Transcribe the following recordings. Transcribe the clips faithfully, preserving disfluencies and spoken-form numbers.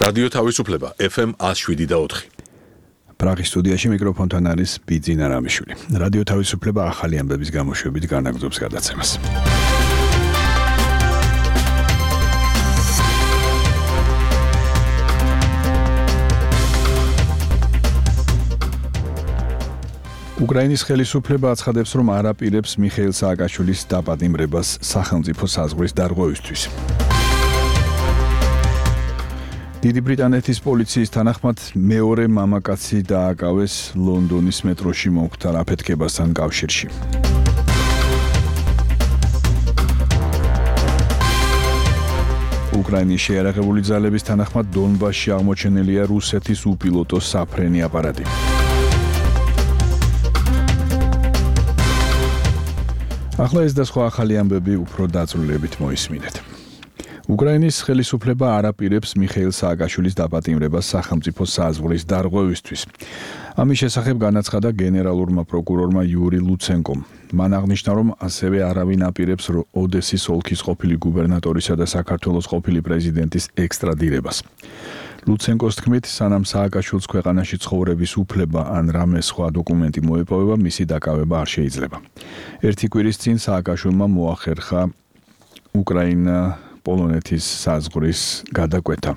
რადიო თავისუფლება ეფ ემ one oh seven და four. პრაღის სტუდიაში მიკროფონთან არის ბიძინა რამიშვილი. რადიო თავისუფლება ახალი ამბების გამოშვებით განაგრძობს გადაცემას. უკრაინის ხელისუფლება აცხადებს, რომ არ აპირებს მიხეილ სააკაშვილის დაპატიმრებას სახელმწიფო საზღვრის დარღვევისთვის. დიდი ბრიტანეთის პოლიციის თანახმად მეორე მამაკაცი დააკავეს ლონდონის მეტროში მომხდარ აფეთქებასთან კავშირში. უკრაინის შეიარაღებული ძალების თანახმად დონბასში აღმოჩენილია რუსეთის უპილოტო საფრენი აპარატი. ახლა ეს და სხვა ახალი ამბები უფრო დაწვრილებით მოისმინეთ. უკრაინის ხელისუფლება არ აპირებს მიხეილ სააკაშვილის დაპატიმრებას სახელმწიფო საზღვრის დარღვევისთვის. ამის შესახებ განაცხადა გენერალურმა პროკურორმა იური ლუცენკომ. მან აღნიშნა, რომ ასევე არავინ აპირებს ოდესის ოლქის ყოფილი გუბერნატორისა და საქართველოს ყოფილი პრეზიდენტის ექსტრადირებას. ლუცენკოს თქმით, სანამ სააკაშვილს ქვეყანაში ცხოვრების უფლება ან რამე სხვა დოკუმენტი მოეპოვება, მისი დაკავება არ შეიძლება. ერთი კვირის წინ სააკაშვილმა მოახერხა უკრაინა პოლონეთის საზღვრის გადაკვეთა.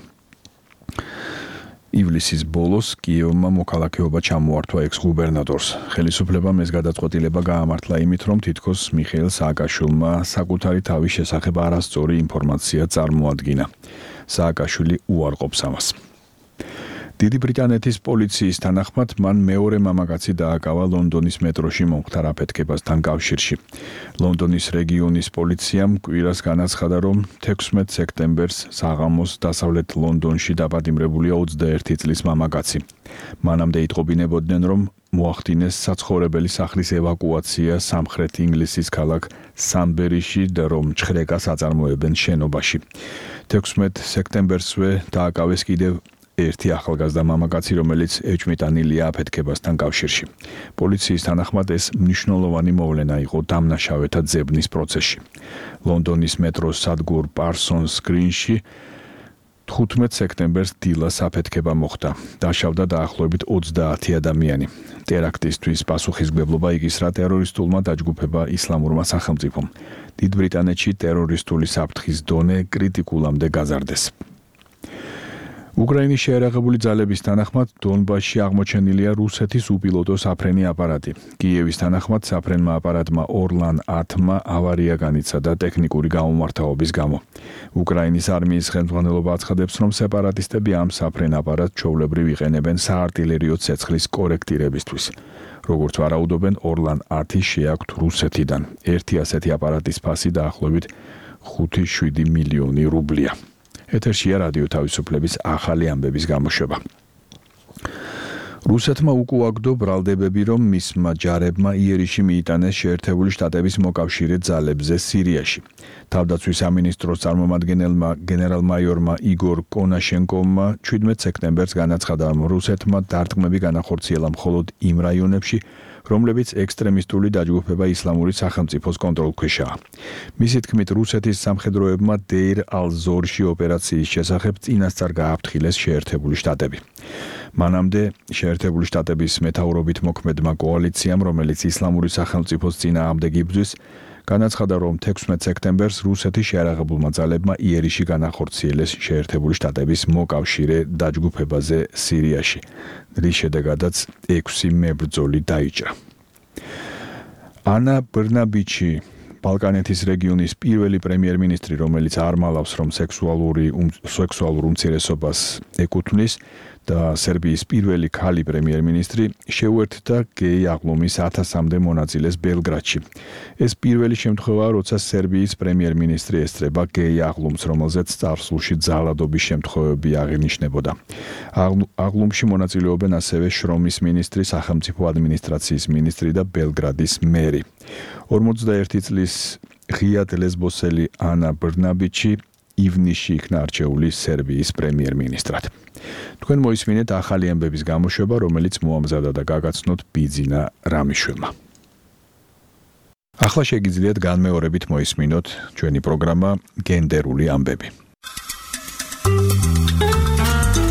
ივლისის ბოლოს კიევმა მოქალაქეობა ჩამოართვა ექს-გუბერნატორს. ხელისუფლებამ ეს გადაწყვეტილება გაამართლა იმით, რომ თითქოს მიხეილ სააკაშვილმა საკუთარი თავის შესახებ არასწორი ინფორმაცია წარმოადგინა. სააკაშვილი უარყოფს ამას. დიდი ბრიტანეთის პოლიციის თანახმად მან მეორე მამაკაცი დააკავა ლონდონის მეტროში მომხდარ აფეთქებასთან კავშირში. ლონდონის რეგიონის პოლიციამ კვირას განაცხადა, რომ თექვსმეტ სექტემბერს საღამოს დასავლეთ ლონდონში დაპატიმრებულია ოცდაერთი წლის მამაკაცი. მანამდე იტყობინებოდნენ, რომ მოახდინეს საცხოვრებელი სახლის ევაკუაცია სამხრეთ ინგლისის ქალაქ სამბერიში და რომ ჩხრეკას აწარმოებენ შენობაში. თექვსმეტ სექტემბერსვე დააკავეს კიდევ ერთი ახალგაზრდა მამაკაცი, რომელიც ეჭვმიტანილია აფეთქებასთან კავშირში. პოლიციის თანახმად ეს მნიშვნელოვანი მოვლენა იყო დამნაშავეთა ძებნის პროცესში. ლონდონის მეტროს სადგურ პარსონს გრინში თხუთმეტ სექტემბერს დილას აფეთქება მოხდა. დაშავდა დაახლოებით ოცდაათი ადამიანი. ტერაქტისთვის პასუხისმგებლობა იგისრა ტერორისტულმა დაჯგუფება ისლამურმა სახელმწიფომ. დიდ ბრიტანეთში ტერორისტული საფრთხის დონე კრიტიკულამდე გაზარდეს. უკრაინის შეიარაღებული ძალების თანახმად დონბასში აღმოჩენილია რუსეთის უპილოტო საფრენი აპარატი. კიევის თანახმად საფრენმა აპარატმა ორლან ათმა ავარია განიცადა ტექნიკური გაუმართავობის გამო. უკრაინის არმიის ხელმძღვანელობა აცხადებს, რომ სეპარატისტები ამ საფრენ აპარატს ჩვეულებრივ იყენებენ საარტილერიო ცეცხლის კორექტირებისთვის. როგორც ვარაუდობენ, ორლან ათი შეაქვთ რუსეთიდან. ერთი ასეთი აპარატის ფასი დაახლოებით ხუთი შვიდი მილიონი რუბლია. ეთერშია რადიო თავისუფლების ახალი ამბების გამოშვება. რუსეთმა უკუაგდო ბრალდებები, რომ მისმა ჯარებმა იერიში მიიტანეს შეერთებული შტატების მოკავშირე ძალებზე სირიაში. თავდაცვის სამინისტროს წარმომადგენელმა გენერალ-მაიორმა იგორ კონაშენკოვმა ჩვიდმეტ სექტემბერს განაცხადა, რომ რუსეთმა დარტყმები განახორციელა მხოლოდ იმ რაიონებში, რომლებიც ექსტრემისტული დაჯგუფება ისლამური სახელმწიფოს კონტროლქვეშაა. მისი თქმით, რუსეთის სამხედროებმა დეირ ალ-ზორში ოპერაციის შესახებ წინასწარ გააფრთხილეს შეერთებული შტატები. მანამდე შეერთებული შტატების მეთაურობით მოქმედმა კოალიციამ, რომელიც ისლამური სახელმწიფოს წინააღმდეგ იბრძვის, განაცხადა, რომ თექვსმეტ სექტემბერს რუსეთის შეიარაღებულმა ძალებმა იერიში განახორციელეს შეერთებული შტატების მოკავშირე დაჯგუფებაზე სირიაში. რის შედეგადაც ექვსი მებრძოლი დაიჭრა. ანა ბრნაბიჩი, ბალკანეთის რეგიონის პირველი პრემიერ-მინისტრი, რომელიც არ მალავს, რომ სექსუალური სექსუალურ უმცირესობას ეკუთვნის და სერბიის პირველი ქალი პრემიერ-მინისტრი შეუერთდა გეი აღლუმის ათასამდე მონაწილეს ბელგრადში. ეს პირველი შემთხვევაა, როცა სერბიის პრემიერ-მინისტრი ესწრება გეი აღლუმს, რომელზეც წარსულში ძალადობის შემთხვევები აღინიშნებოდა. აღლუმში მონაწილეობენ ასევე შრომის მინისტრი, სახელმწიფო ადმინისტრაციის მინისტრი და ბელგრადის მერი. ორმოცდაერთი წლის ღია ლესბოსელი ანა ბრნაბიჩი ივნისში იქნა არჩეული სერბიის პრემიერ-მინისტრად. თქვენ მოისმინეთ ახალი ამბების გამოშვება, რომელიც მოამზადა და გაგაცნოთ ბიძინა რამიშვილმა. ახლა შეგიძლიათ განმეორებით მოისმინოთ ჩვენი პროგრამა გენდერული ამბები.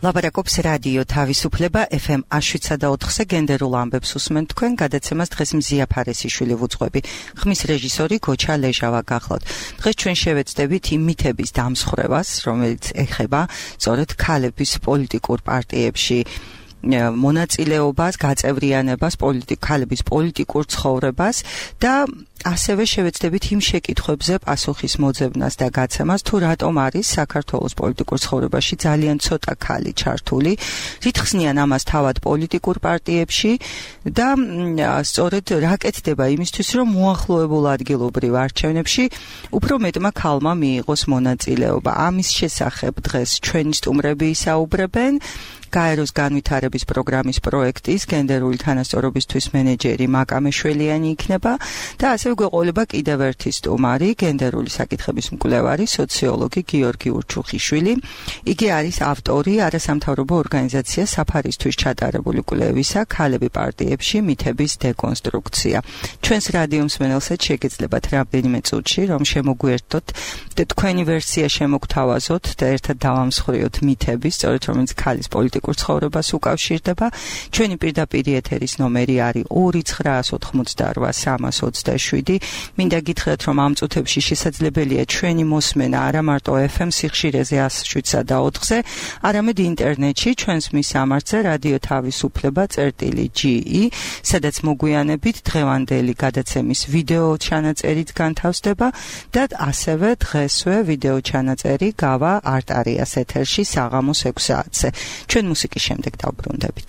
ლაპარაკობს რადიო თავისუფლება ეფ ემ შვიდსათოთხზე გენდერულ ამბებს უსმენთ თქვენ გადაცემას დღეს მზია ფარესიშვილი ვუძღვები. ხმის რეჟისორი გოჩა ლეჟავა გახლავთ. დღეს ჩვენ შევეცდებით იმ მითების დამსხვრევას, რომელიც ეხება სწორედ ქალების პოლიტიკურ პარტიებში მონაწილეობას, გაწევრიანებას, ქალების პოლიტიკურ ცხოვრებას და ასევე შევეცდებით იმ შეკითხვებზე პასუხის მოძებნას და გაცემას, თუ რატომ არის საქართველოს პოლიტიკურ ცხოვრებაში ძალიან ცოტა ქალი ჩართული, რით ხსნიან ამას თავად პოლიტიკურ პარტიებში და სწორედ რა კეთდება იმისთვის, რომ მოახლოებულ ადგილობრივ არჩევნებში უფრო მეტმა ქალმა მიიღოს მონაწილეობა. ამის შესახებ დღეს ჩვენი სტუმრები ისაუბრებენ. გაეროს განვითარების პროგრამის პროექტის გენდერული თანასწორობისთვის მენეჯერი მაკამე შველიანი იქნება და ასევე გვეყოლება კიდევ ერთი სტუმარი, გენდერული საკითხების მკვლევარი, სოციოლოგი გიორგი ურჩუხიშვილი. იგი არის ავტორი არასამთავრობო ორგანიზაცია საფარისთვის ჩატარებული კვლევისა ქალები პარტიებში მითების დეკონსტრუქცია. ჩვენს რადიო მსმენელსაც შეგეძლებათ რამდენიმე წუთში, რომ შემოგვიერთოთ და თქვენი ვერსია შემოგთავაზოთ და ერთად დავამსხვრიოთ მითები, სწორედ რომელიც ქალის პოლიტიკურ ცხოვრებას უკავშირდება. ჩვენი პირდაპირ ეთერის ნომერი არის ორი ცხრაას ოთხმოცდაორ სამას ოცდაშვიდი. მინდა გითხრათ, რომ ამ წუთებში შესაძლებელია ჩვენი მოსმენა არა მარტო ეფ ემ სიხშირეზე ას შვიდსათოთხზე, არამედ ინტერნეტში ჩვენს მისამართზე რადიო თავისუფლება წერტილი ჯი ი, სადაც მოგვიანებით დღევანდელი გადაცემის ვიდეო ჩანაწერიც განთავსდება და ასევე დღესვე ვიდეო ჩანაწერი გავა არტარიას ეთერში საღამოს ექვს საათზე. ჩვენ მუსიკის შემდეგ დავბრუნდებით.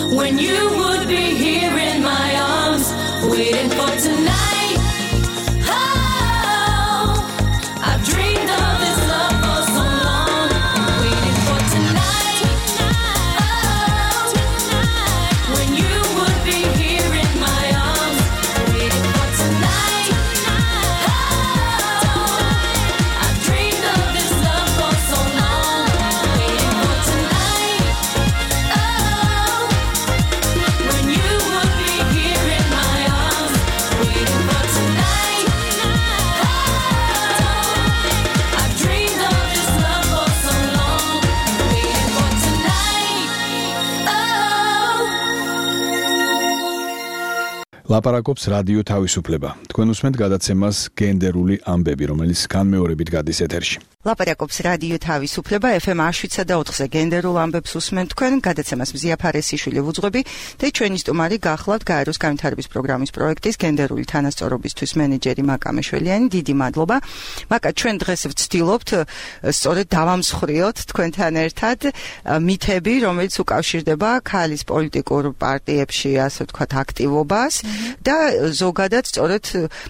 when you would be here in my arms, waiting for tonight. Oh, I've dreamed of this love for so long, waiting for tonight. Oh, when you would be here in my arms, waiting for tonight. Oh, I've dreamed of this love for so long, waiting for tonight. Oh, when you would be here in my arms, waiting for tonight. Oh, I've dreamed of this love for so long, waiting for tonight. Oh. ლაპარაკობს რადიო თავისუფლება. თქვენ უსმენთ გადაცემას გენდერული ამბები, რომელიც განმეორებით გადის ეთერში. ლაპარაკობს რადიო თავისუფლება ეფ ემ შვიდსა და ოთხზე გენდერულ ამბებს უსმენთ თქვენ გადაცემას მზია ფარესიშვილი ვუძღვები და ჩვენი სტუმარი გახლავთ გაეროს განვითარების პროგრამის პროექტის გენდერული თანასწორობისთვის მენეჯერი მაკა მეშველიანი. დიდი მადლობა. მაკა, ჩვენ დღეს ვცდილობთ სწორედ დავამსხვრიოთ თქვენთან ერთად მითები, რომელიც უკავშირდება ქალის პოლიტიკურ პარტიებში, ასე ვთქვათ, აქტივობას და ზოგადად სწორედ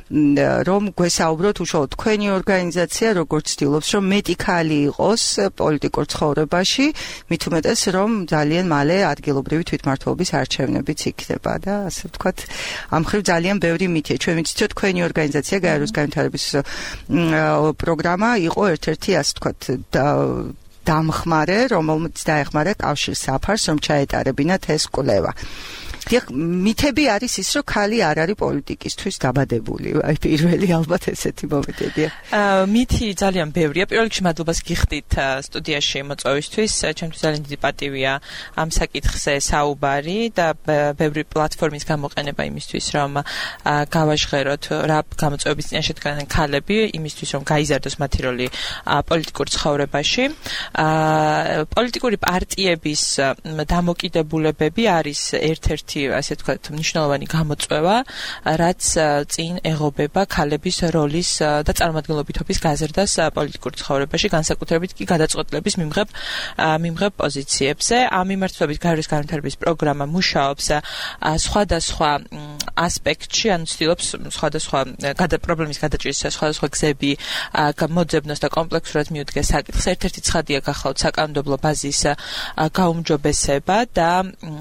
რომ გვესაუბროთ უშუალოდ თქვენი ორგანიზაცია როგორც ცდილობს რომ მეტი ქალი იყოს პოლიტიკურ ცხოვრებაში, მით უმეტეს რომ ძალიან მალე ადგილობრივი თვითმმართველობის არჩევნებიც იქნება და ასე ვთქვათ, ამ ხრივ ძალიან ბევრი მითია. ჩვენ ვიცით რომ თქვენი ორგანიზაცია გაეროს განვითარების პროგრამა იყო ერთ-ერთი, ასე ვთქვათ, დამხმარე, რომელმაც დაეხმარა კავშირ საფარს, რომ ჩაეტარებინათ ეს კვლევა. მითები არის ის, რომ ქალი არ არის პოლიტიკისთვის დაბადებული. აი პირველი ალბათ ესეთი მომენტებია. მითი ძალიან ბევრია. პირველ რიგში მადლობას გიხდით სტუდიაში მოწვევისთვის. ჩემთვის ძალიან დიდი პატივია ამ საკითხზე საუბარი და ბევრი პლატფორმის გამოყენება იმისთვის, რომ გავაჟღეროთ რა გამოწვევების წინაშე დგანან ქალები, იმისთვის, რომ გაიზარდოს მათი როლი პოლიტიკურ ცხოვრებაში. პოლიტიკური პარტიების დამოკიდებულებები არის ერთ-ერთი ასე ვთქვათ, მნიშვნელოვანი გამოწვევა, რაც წინ ეღობება ქალების როლის და წარმომადგენლობითობის გაზრდას პოლიტიკურ ცხოვრებაში, განსაკუთრებით კი გადაწყვეტილების მიმღებ მიმღებ პოზიციებზე. ამ მიმართულებით გაეროს განვითარების პროგრამა მუშაობს სხვადასხვა ასპექტში, ანუ ცდილობს სხვადასხვა პრობლემის გადაჭრის სხვადასხვა გზები მოძებნოს და კომპლექსურად მიუდგეს საკითხს. ერთ-ერთი ცხადია გახლავთ საკანონმდებლო ბაზის გაუმჯობესება და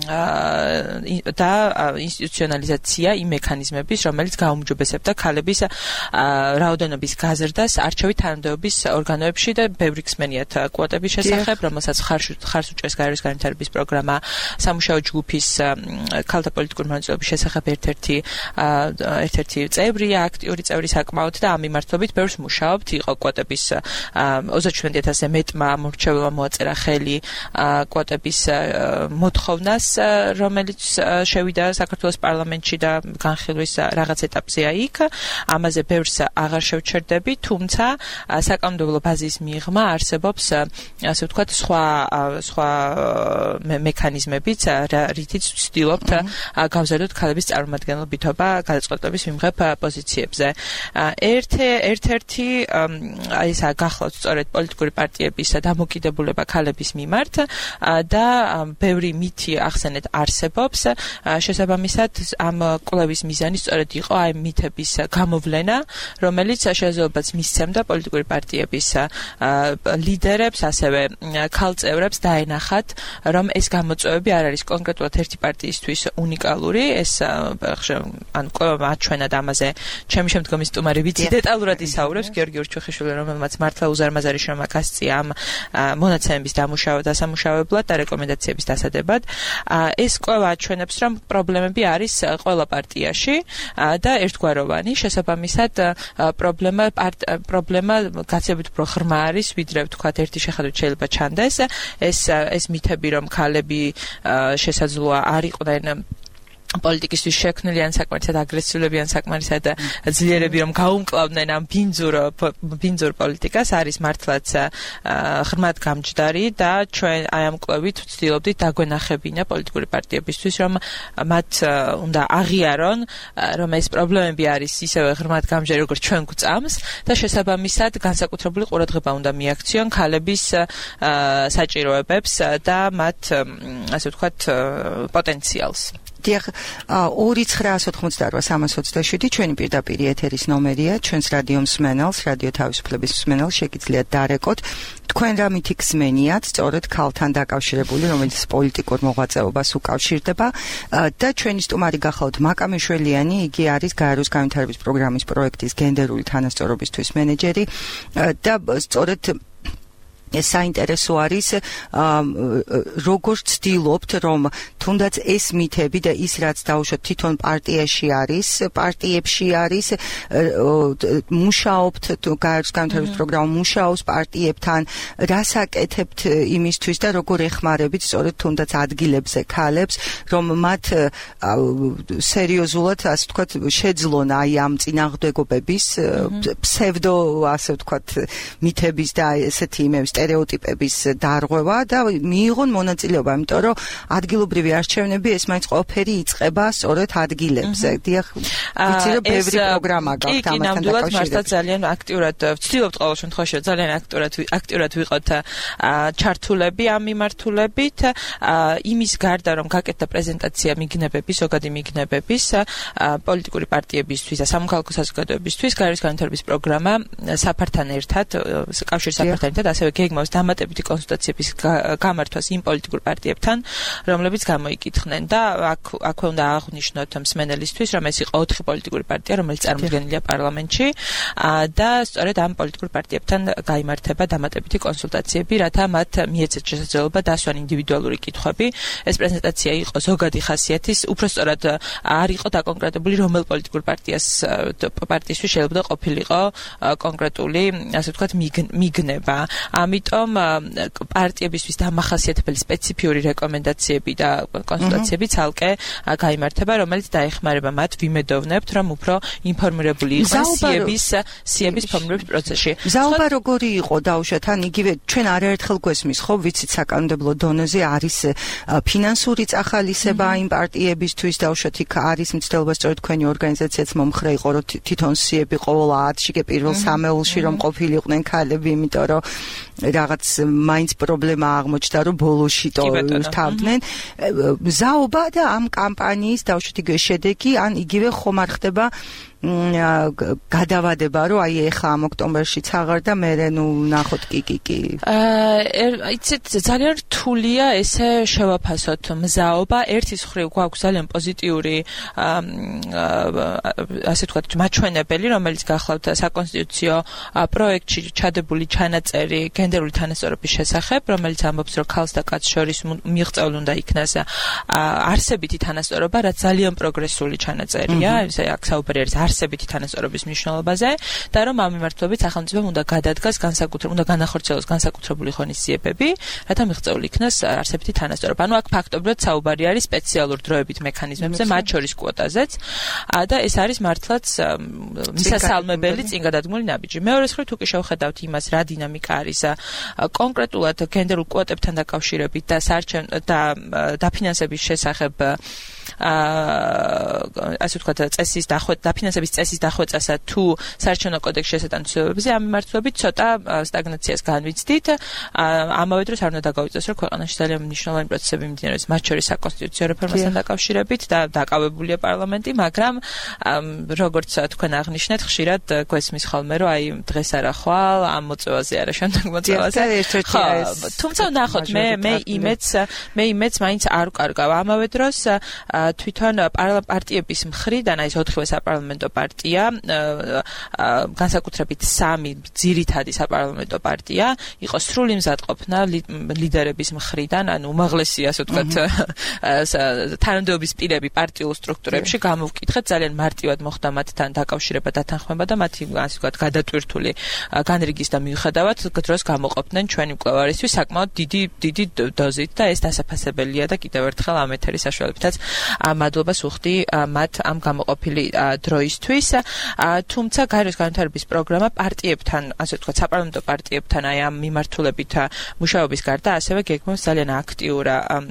და ინსტიტუციონალიზაცია იმ მექანიზმების, რომელიც გაუმჯობესებდა ქალების რაოდენობის გაზრდას არჩევით თანამდებობის ორგანოებში და ბევრი ხსმენიათ კვოტების შესახებ, რომელსაც ხარს უჭერს გაეროს განვითარების პროგრამა, სამუშაო ჯგუფის ქალთა პოლიტიკური მონაწილეობის შესახებ ერთ-ერთი ერთ-ერთი წევრია, აქტიური წევრი საკმაოდ და ამ მიმართულებით ბევრს მუშაობთ. იყო კვოტების ოცდაშვიდ ათასზე მეტმა მომრჩეველმა მოაწერა ხელი კვოტების მოთხოვნას, რომელიც შევიდა საქართველოს პარლამენტში და განხილვის რაღაც ეტაპზეა იქ. ამაზე ბევრს აღარ შევჩერდები, თუმცა საკანონმდებლო ბაზის მიღმა არსებობს, ასე ვთქვათ, სხვა სხვა მექანიზმებიც, რითიც ვცდილობთ გავზარდოთ ქალების წარმომადგენლობითობა გადაწყვეტილების მიმღებ პოზიციებზე. ერთ-ერთი აი ესა გახლავთ სწორედ პოლიტიკური პარტიების დამოკიდებულება ქალების მიმართ და ბევრი მითი ახსენეთ არსებობს. შესაბამისად, ამ კვლევის მიზანი სწორედ იყო აი მითების გამოვლენა, რომელიც შესაძლებლობას მისცემდა პოლიტიკური პარტიების ლიდერებს, ასევე ქალ წევრებს დაენახათ, რომ ეს გამოწვევები არ არის კონკრეტულად ერთი პარტიისთვის უნიკალური. ეს ანუ კვლევა აჩვენა და ამაზე ჩემი შემდგომი სტუმარი ვიცი დეტალურად ისაუბრებს, გიორგი ურჩუხიშვილი, რომელმაც მართლა უზარმაზარი შრომა გასწია ამ მონაცემების დამუშავებლად და რეკომენდაციების დასადებად. ეს კვლევა აჩვენებს, რომ პრობლემები არის ყველა პარტიაში და ერთგვაროვანი. შესაბამისად, პრობლემა პრობლემა გაცილებით უფრო ღრმა არის, ვიდრე ვთქვათ ერთი შეხედვით შეიძლება ჩანდეს. ეს ეს მითები, რომ ქალები შესაძლოა არ იყვნენ პოლიტიკისთვის შექმნილი ან საკმარისად აგრესიულები ან საკმარისად ძლიერები რომ გაუმკლავდნენ ამ ბინძურ ბინძურ პოლიტიკას არის მართლაც ღრმად გამჯდარი და ჩვენ აი ამ კვლევით ვცდილობდით დაგვენახებინა პოლიტიკური პარტიებისთვის რომ მათ უნდა აღიარონ რომ ეს პრობლემები არის ისევე ღრმად გამჯდარი როგორც ჩვენ გვწამს და შესაბამისად განსაკუთრებული ყურადღება უნდა მიაქციონ ქალების საჭიროებებს და მათ ასე ვთქვათ პოტენციალს დიახ, ორი ცხრა ოთხმოცდაოთხ სამას ოცდაშვიდი ჩვენი პირდაპირ ეთერის ნომერია, ჩვენს რადიო მსმენელს, რადიო თავისუფლების მსმენელს შეგიძლიათ დარეკოთ. თქვენ რა მითი გსმენიათ, სწორედ ქალთან დაკავშირებული, რომელიც პოლიტიკურ მოღვაწეობას უკავშირდება და ჩვენი სტუმარი გახლავთ მაკა მეშველიანი, იგი არის გაეროს განვითარების პროგრამის პროექტის გენდერული თანასწორობისთვის მენეჯერი და სწორედ ეს საინტერესო არის როგორ ცდილობთ რომ თუნდაც ეს მითები და ის რაც დაუშვათ თვითონ პარტიაში არის პარტიებში არის მუშაობთ გაეროს განვითარების პროგრამა მუშაობს პარტიებთან რას აკეთებთ იმისთვის და როგორ ეხმარებით სწორედ თუნდაც ადგილებზე ქალებს რომ მათ სერიოზულად ასე ვთქვათ შეძლონ აი ამ წინააღმდეგობების ფსევდო ასე ვთქვათ მითების და ესეთი იმების სტერეოტიპების დარღვევა და მიიღონ მონაწილეობა, იმიტომ რომ ადგილობრივი არჩევნები ეს მაინც ყველაფერი იწყება სწორედ ადგილებზე. დიახ, ვიცი რომ ბევრი პროგრამა გაქვთ ამასთან დაკავშირებით. მართლა ძალიან აქტიურად ვცდილობთ ყოველ შემთხვევაში ძალიან აქტიურად აქტიურად ვიყოთ ჩართულები ამ მიმართულებით. იმის გარდა რომ გაკეთდა პრეზენტაცია მიგნებების, ზოგადი მიგნებების პოლიტიკური პარტიებისთვის და სამოქალაქო საზოგადოებისთვის გაეროს განვითარების პროგრამა საფართან ერთად, კავშირ საფართან ერთად ასევე გეგმავს დამატებითი კონსულტაციების გამართვას იმ პოლიტიკურ პარტიებთან, რომლებიც გამოიკითხნენ და აქ აქვე უნდა აღვნიშნოთ მსმენელისთვის, რომ ეს იყო ოთხი პოლიტიკური პარტია, რომელიც წარმოდგენილია პარლამენტში და სწორედ ამ პოლიტიკურ პარტიებთან გაიმართება დამატებითი კონსულტაციები, რათა მათ მიეცეთ შესაძლებლობა დასვან ინდივიდუალური კითხვები. ეს პრეზენტაცია იყო ზოგადი ხასიათის, უფრო სწორად არ იყო დაკონკრეტებული რომელ პოლიტიკურ პარტიას პარტიისთვის შეიძლება ყოფილიყო კონკრეტული, ასე ვთქვათ, მიგნება. ამიტომ პარტიებისთვის დამახასიათებელი სპეციფიური რეკომენდაციები და კონსულტაციები ცალკე გაიმართება, რომელიც დაეხმარება მათ ვიმედოვნებთ, რომ უფრო ინფორმირებული იყვნენ სიების სიების ფორმირების პროცესში. ზაობა როგორი იყო დაუშვათ, ან იგივე ჩვენ არაერთხელ გვესმის, ხო, ვიცით საკანონმდებლო დონეზე არის ფინანსური წახალისება იმ პარტიებისთვის, დაუშვათ იქ არის მცდელობა სწორედ თქვენი ორგანიზაციაც მომხრე იყო, რომ თვითონ სიები ყოველ ათში კი პირველ სამეულში რომ ყოფილიყვნენ ქალები, იმიტომ რომ რაღაც მაინც პრობლემა აღმოჩნდა რომ ბოლოში თავდნენ ზაობა და ამ კამპანიის დაუშვათ იგივე შედეგი ან იგივე ხომ არ ხდება გადავადება რომ აი ეხა ამ ოქტომბერში ცაღარ და მე ნუ ნახოთ კი კი კი აა იცით ძალიან რთულია ესე შევაფასოთ მზაობა ერთის მხრივ გვაქვს ძალიან პოზიტიური ასე ვთქვათ მაჩვენებელი რომელიც გახლავთ საკონსტიტუციო პროექტში ჩადებული ჩანაწერი გენდერული თანასწორობის შესახებ რომელიც ამბობს რომ ქალს და კაცს შორის მიღწეული უნდა იქნას არსებითი თანასწორობა რაც ძალიან პროგრესული ჩანაწერია ესე აქ საუბარი არის არსებითი თანასწორობის მნიშვნელობაზე და რომ ამ მიმართულებით სახელმწიფომ უნდა გადადგას განსაკუთრებული უნდა განახორციელოს განსაკუთრებული ღონისძიებები, რათა მიღწეული იქნას არსებითი თანასწორობა. ანუ აქ ფაქტობრივად საუბარი არის სპეციალურ დროებით მექანიზმებზე, მათ შორის კვოტაზეც და ეს არის მართლაც მისასალმებელი წინ გადადგმული ნაბიჯი. მეორე მხრივ თუ კი შევხედავთ იმას, რა დინამიკა არის კონკრეტულად გენდერულ კვოტებთან დაკავშირებით და საარჩევნო და დაფინანსების შესახებ აა ასე ვთქვათ წესის დახვეწა დაფინანსების წესის დახვეწასა თუ საარჩევნო კოდექსში შესატან ცვლილებებზე ამ მიმართულებით ცოტა სტაგნაციას განვიცდით. ამავე დროს არ უნდა დაგავიწყოს რომ ქვეყანაში ძალიან მნიშვნელოვანი პროცესები მიმდინარეობს მათ შორის საკონსტიტუციო რეფორმასთან დაკავშირებით და დაკავებულია პარლამენტი, მაგრამ როგორც თქვენ აღნიშნეთ, ხშირად გვესმის ხოლმე რომ აი დღეს არა ხვალ ამ მოწვევაზე არა შემდეგ მოწვევაზე. თუმცა ნახოთ მე მე იმეც მე იმეც მაინც არ ვკარგავ. ამავე დროს თვითონ პარტიების მხრიდან აი ეს ოთხივე საპარლამენტო პარტია განსაკუთრებით სამი ძირითადი საპარლამენტო პარტია იყო სრული მზადყოფნა ლიდერების მხრიდან, ანუ უმაღლესი ასე ვთქვათ თანამდებობის პირები პარტიულ სტრუქტურებში გამოვკითხეთ, ძალიან მარტივად მოხდა მათთან დაკავშირება და თანხმება და მათი ასე ვთქვათ გადატვირთული განრიგის და მიუხედავად დროს გამოყოფდნენ ჩვენი მკვლევარისთვის საკმაოდ დიდი დიდი დოზით და ეს დასაფასებელია და კიდევ ერთხელ ამ ეთერის საშუალებითაც მადლობას უხდი მათ ამ გამოყოფილი დროისთვის. თუმცა გაეროს განვითარების პროგრამა პარტიებთან, ასე ვთქვათ, საპარლამენტო პარტიებთან აი ამ მიმართულებით მუშაობის გარდა ასევე გეგმავს ძალიან აქტიურ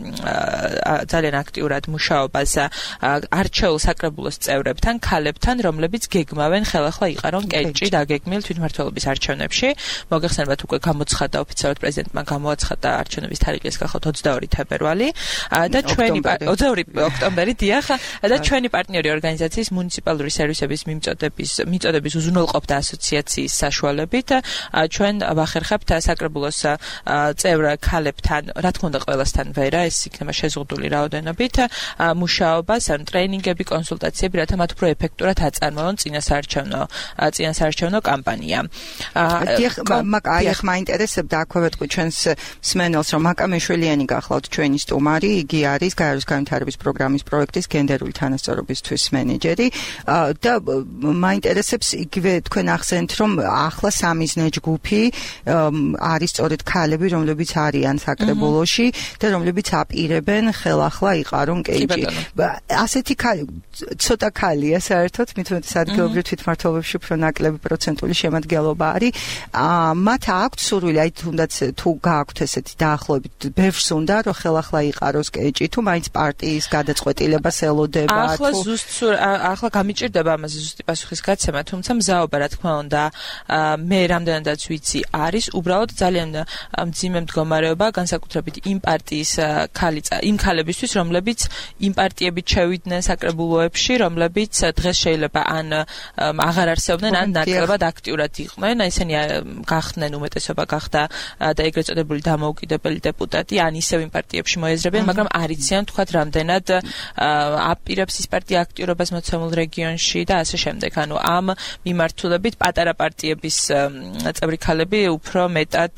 ძალიან აქტიურად მუშაობას არჩეულ საკრებულოს წევრებთან, ქალებთან, რომლებიც გეგმავენ ხელახლა იყარონ კენჭი დაგეგმილ თვითმმართველობის არჩევნებში. მოგეხსენებათ უკვე გამოცხადა ოფიციალურად პრეზიდენტმა გამოაცხადა არჩევნების თარიღი ეს გახლავთ ოცდაორი თებერვალი და ჩვენი ოცდაორი ოქტომბერი დიახ და ჩვენი პარტნიორი ორგანიზაციის მუნიციპალური სერვისების მიმწოდების მიწოდების უზრუნველყოფ და ასოციაციის საშუალებით ჩვენ ვახერხებთ საკრებულოს წევრ ქალებთან, რა თქმა უნდა ყველასთან ვერა, ეს იქნება შეზღუდული რაოდენობით მუშაობას, ან ტრეინინგები, კონსულტაციები, რათა მათ უფრო ეფექტურად აწარმოონ წინასაარჩევნო წინასაარჩევნო კამპანია. დიახ, მაგ აი ახ მაინტერესებდა აქვე ვეთქვი ჩვენს მსმენელს, რომ მაკა მეშველიანი გახლავთ ჩვენი სტუმარი, იგი არის გაეროს განვითარების პროგრამის პროექტის გენდერული თანასწორობისთვის მენეჯერი და მაინტერესებს იგივე თქვენ ახსენეთ, რომ ახლა სამიზნე ჯგუფი არის სწორედ ქალები, რომლებიც არიან საკრებულოში და რომლებიც აპირებენ ხელახლა იყარონ კენჭი. ასეთი ქალი ცოტა ქალია საერთოდ, მით უმეტეს ადგილობრივ თვითმმართველობებში უფრო ნაკლები პროცენტული შემადგენლობა არის. მათ აქვთ სურვილი, აი თუნდაც თუ გააქვთ ესეთი დაახლოებით, ბევრს უნდა რომ ხელახლა იყაროს კენჭი, თუ მაინც პარტიის გადაწყვეტილებას ელოდება, თუ ახლა ზუსტ ახლა გამიჭირდება ამაზე ზუსტი პასუხის გაცემა, თუმცა მზაობა რა თქმა უნდა მე რამდენადაც ვიცი არის უბრალოდ ძალიან მძიმე მდგომარეობა განსაკუთრებით იმ პარტიის ქალი იმ ქალებისთვის, რომლებიც იმ პარტიებით შევიდნენ საკრებულოებში, რომლებიც დღეს შეიძლება ან აღარ არსებობდნენ, ან ნაკლებად აქტიურად იყვნენ, ესენი გახდნენ უმეტესობა გახდა და ეგრეთ წოდებული დამოუკიდებელი დეპუტატი, ან ისევ იმ პარტიებში მოეზრებიან, მაგრამ არ იციან თქვათ რამდენად აპირებს ის პარტია აქტიურობას მოცემულ რეგიონში და ასე შემდეგ. ანუ ამ მიმართულებით პატარა პარტიების წევრი ქალები უფრო მეტად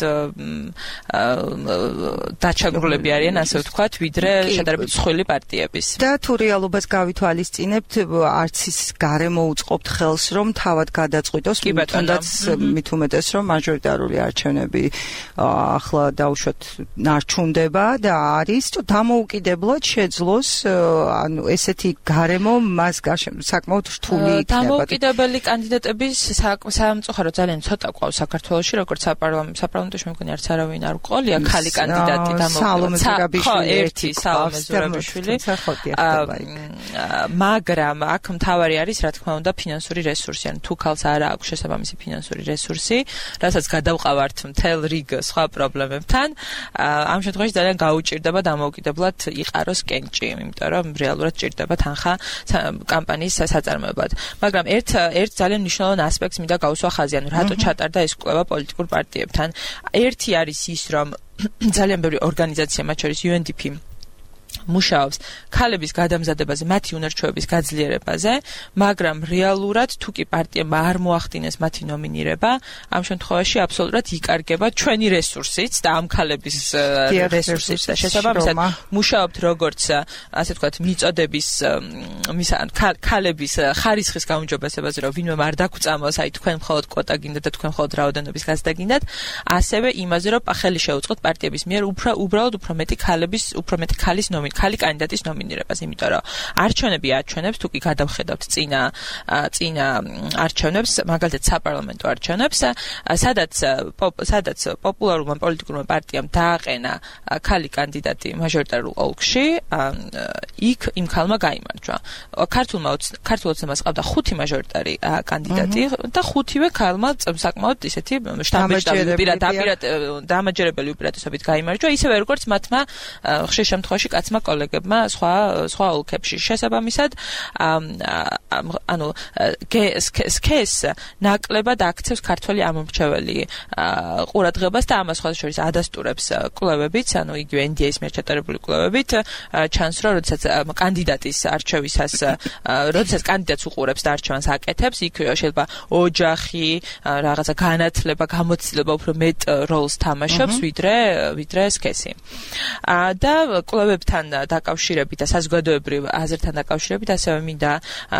დაჩაგრულები არიან, ასე ვთქვათ, ვიდრე შედარებით მსხვილი პარტიების. და თუ რეალობას გავითვალისწინებთ, არც ის გარემო უწყობთ ხელს, რომ თავად გადაწყვიტოს, თუნდაც მით უმეტეს, რომ მაჟორიტარული არჩევნები ახლა დაუშვათ ნარჩუნდება და არის დამოუკიდებლად შეძლოს, ანუ ესეთი გარემო მას საკმაოდ რთული იქნება. დამოუკიდებელი კანდიდატების სამწუხარო ძალიან ცოტა ყავს საქართველოში, როგორც საპარლამენტოში მე მგონი არც არავინ არ ყოლია ქალი კანდიდატი დამოუკიდებელი. ხო, ერთი სალომე ზურაბიშვილი. მაგრამ აქ მთავარი არის რა თქმა უნდა ფინანსური რესურსი, ანუ თუ ქალს არ აქვს შესაბამისი ფინანსური რესურსი, რასაც გადავყავართ მთელ რიგ სხვა პრობლემებთან, ამ შემთხვევაში ძალიან გაუჭირდება დამოუკიდებლად იყაროს კენჭი, იმიტომ რომ რეალურად ჭირდება თანხა კამპანიის საწარმოებლად. მაგრამ ერთ ერთ ძალიან მნიშვნელოვან ასპექტს მინდა გავუსვა ხაზი, ანუ რატო ჩატარდა ეს კვლევა პოლიტიკურ პარტიებთან. ერთი არის ის, რომ ძალიან ბევრი ორგანიზაცია, მათ შორის იუ ენ დი პი მუშაობს ქალების გადამზადებაზე, მათი უნარჩვევების გაძლიერებაზე, მაგრამ რეალურად თუ კი პარტიამ არ მოახდინეს მათი ნომინირება, ამ შემთხვევაში აბსოლუტურად იკარგება ჩვენი რესურსიც და ამ ქალების რესურსიც და შესაბამისად მუშაობთ როგორც, ასე ვთქვათ, მიწოდების ქალების ხარისხის გაუმჯობესებაზე, რომ ვინმე არ დაგწამოს, აი თქვენ მხოლოდ კვოტა გინდათ და თქვენ მხოლოდ რაოდენობის გაზრდა გინდათ, ასევე იმაზე, რომ ხელი შეუწყოთ პარტიების მიერ უფრო უბრალოდ უფრო მეტი ქალების, უფრო მეტი ქალის ნომინირება ქალი კანდიდატის ნომინირებას, იმიტომ რომ არჩევნები აჩვენებს, თუ კი გადავხედავთ წინა წინა არჩევნებს, მაგალითად საპარლამენტო არჩევნებს, სადაც სადაც პოპულარულმა პოლიტიკურმა პარტიამ დააყენა ქალი კანდიდატი მაჟორიტარულ ოლქში, იქ იმ ქალმა გაიმარჯვა. ქართულმა ქართულ ოცნებას ყავდა ხუთი მაჟორიტარი კანდიდატი და ხუთივე ქალმა საკმაოდ ისეთი დამაჯერებელი უპირატესობით გაიმარჯვა, ისევე როგორც მათმა ხშირ შემთხვევაში კაცმა კოლეგებმა სხვა სხვა ოლქებში. შესაბამისად, ანუ სქეს ნაკლებად აქცევს ქართველი ამომრჩეველი ყურადღებას და ამას სხვა შორის ადასტურებს კვლევებიც, ანუ იგივე ენ დი ეის მიერ ჩატარებული კვლევებით, ჩანს რომ როდესაც კანდიდატის არჩევისას, როდესაც კანდიდატს უყურებს და არჩევანს აკეთებს, იქ შეიძლება ოჯახი, რაღაცა განათლება, გამოცდილება უფრო მეტ როლს თამაშობს, ვიდრე ვიდრე სქესი. და კვლევებთან დაკავშირებით და საზოგადოებრივ აზრთან დაკავშირებით ასევე მინდა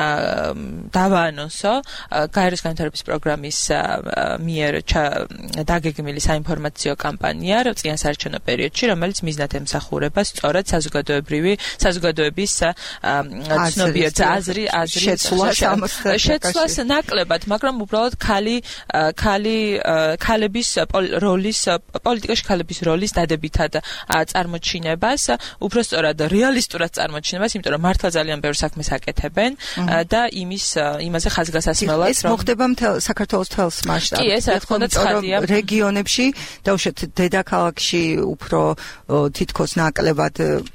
დავაანონსო გაეროს განვითარების პროგრამის მიერ დაგეგმილი საინფორმაციო კამპანია წლიან საარჩევნო პერიოდში, რომელიც მიზნად ემსახურება სწორედ საზოგადოებრივი საზოგადოების ცნობიერ აზრი აზრი შეცვლას ნაკლებად, მაგრამ უბრალოდ ხალი ხალი ხალების როლის პოლიტიკაში ხალების როლის დადებითად წარმოჩინებას, უფრო სწორად რეალისტურად წარმოჩინებას, იმიტომ რომ მართლა ძალიან ბევრ საქმეს აკეთებენ და იმის იმაზე ხაზგასასმელად ეს მოხდება მთელ საქართველოს თელს მასშტაბში. კი, ეს რა თქმა უნდა ცხადია. რეგიონებში დაუშვათ დედაქალაქში უფრო თითქოს ნაკლებად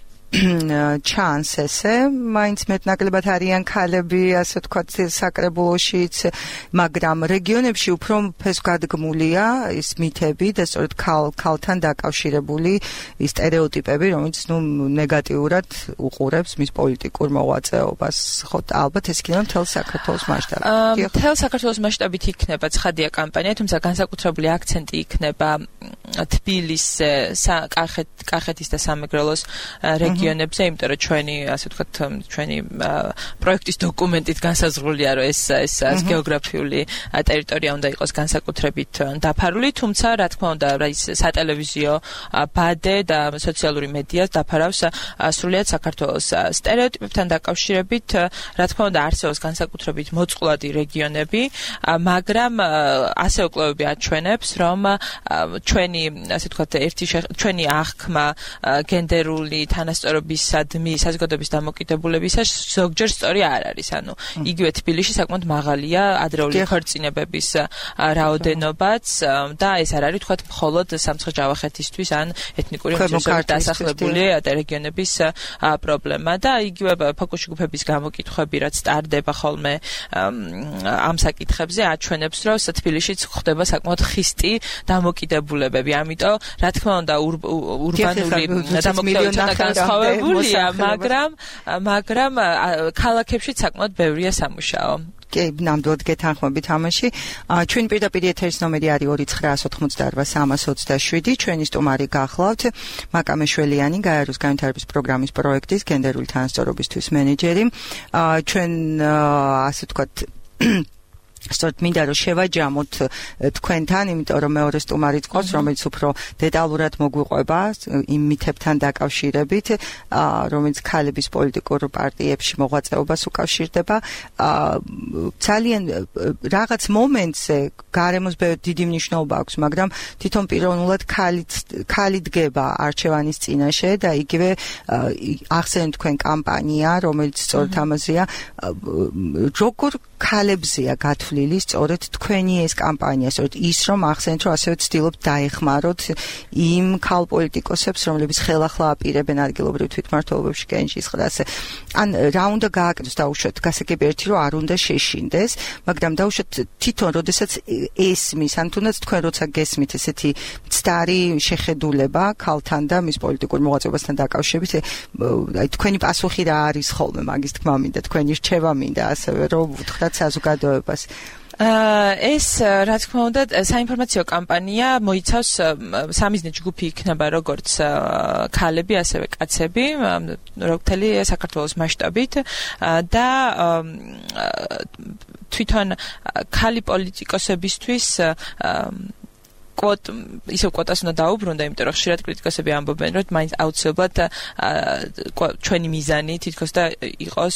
ჩანს ესე, მაინც მეტნაკლებად არიან ქალები, ასე ვთქვათ, საკრებულოშიც, მაგრამ რეგიონებში უფრო ფესვგადგმულია ის მითები და სწორედ ქალთან დაკავშირებული ის სტერეოტიპები, რომელიც ნუ ნეგატიურად უყურებს მის პოლიტიკურ მოღვაწეობას. ხო, ალბათ ეს იქნება მთელ საქართველოს მასშტაბით. მთელ საქართველოს მასშტაბით იქნება ცხადია კამპანია, თუმცა განსაკუთრებული აქცენტი იქნება თბილისზე, კახეთის და სამეგრელოს რეგიონებზე, იმიტომ რომ ჩვენი, ასე ვთქვათ, ჩვენი პროექტის დოკუმენტით განსაზღვრულია, რომ ეს ეს გეოგრაფიული ტერიტორია უნდა იყოს განსაკუთრებით დაფარული, თუმცა რა თქმა უნდა, ის სატელევიზიო ბადე და სოციალური მედია დაფარავს სრულიად საქართველოს სტერეოტიპებთან დაკავშირებით, რა თქმა უნდა, არსებობს განსაკუთრებით მოწყვლადი რეგიონები, მაგრამ ასევე კვლევები აჩვენებს, რომ ჩვენი, ასე ვთქვათ, ერთი ჩვენი აღქმა გენდერული თანასწორობისადმი საზოგადოების დამოკიდებულებისას ზოგჯერ სწორი არ არის. ანუ იგივე თბილისში საკმაოდ მაღალია ადრეული ქორწინებების რაოდენობაც და ეს არ არის თქვათ მხოლოდ სამცხე-ჯავახეთისთვის ან ეთნიკური უმცირესობებით დასახლებული რეგიონების პრობლემა და იგივე ფოკუს ჯგუფების გამოკითხვები რაც ტარდება ხოლმე ამ საკითხებზე აჩვენებს რომ თბილისშიც ხდება საკმაოდ ხისტი დამოკიდებულებები. ამიტომ რა თქმა უნდა ურბანული დამოკიდებულება განსხვავებულია, მაგრამ მაგრამ ქალაქებში საკმაოდ ბევრია სამუშაო. კი, ნამდვილად გეთანხმებით ამაში. ჩვენ პირდაპირ ეთერის ნომერი არის ორი ცხრა ოცდაოთხმოცდაარბა სამას ოცდაშვიდი. ჩვენი სტუმარი გახლავთ მაკა მეშველიანი, გაეროს განვითარების პროგრამის პროექტის გენდერული თანასწორობისთვის მენეჯერი. ჩვენ ასე ვთქვათ სწორედ მინდა რომ შევაჯამოთ თქვენთან, იმიტომ რომ მეორე სტუმარიც ყავს, რომელიც უფრო დეტალურად მოგვიყვება იმ მითებთან დაკავშირებით, რომელიც ქალების პოლიტიკურ პარტიებში მოღვაწეობას უკავშირდება. ძალიან რაღაც მომენტზე გარემოს დიდი მნიშვნელობა აქვს, მაგრამ თვითონ პიროვნულად ქალი დგება არჩევანის წინაშე და იგივე ახსენეთ თქვენ კამპანია, რომელიც სწორედ ამაზეა, როგორ ქალებზეა გათვლილი სწორედ თქვენი ეს კამპანია, სწორედ ის რომ ახსენეთ რომ ასევე ვცდილობთ დაეხმაროთ იმ ქალ პოლიტიკოსებს, რომლებიც ხელახლა აპირებენ ადგილობრივ თვითმმართველობებში კენჭის ყდას. ან რა უნდა გააკეთოს, დაუშვათ გასაგები ერთი რომ არ უნდა შეშინდეს, მაგრამ დაუშვათ თვითონ როდესაც ესმის, ან თუნდაც თქვენ როცა გესმით ესეთი მცდარი შეხედულება ქალთან და მის პოლიტიკურ მოღვაწეობასთან დაკავშირებით, აი თქვენი პასუხი რა არის ხოლმე მაგის თქმა მინდა, თქვენი რჩევა მინდა ასევე რომ უთხრათ საზოგადოებას. ეს რა თქმა უნდა საინფორმაციო კამპანია მოიცავს სამიზნე ჯგუფი იქნება როგორც ქალები ასევე კაცები მთელი საქართველოს მასშტაბით და თვითონ ქალი პოლიტიკოსებისთვის კвот ისევ კვოტას უნდა დაუბრუნდა, იმიტომ რომ ხშირად კრიტიკოსები ამბობენ, რომ მაინც აუცილებლად ჩვენი მიზანი თითქოს და იყოს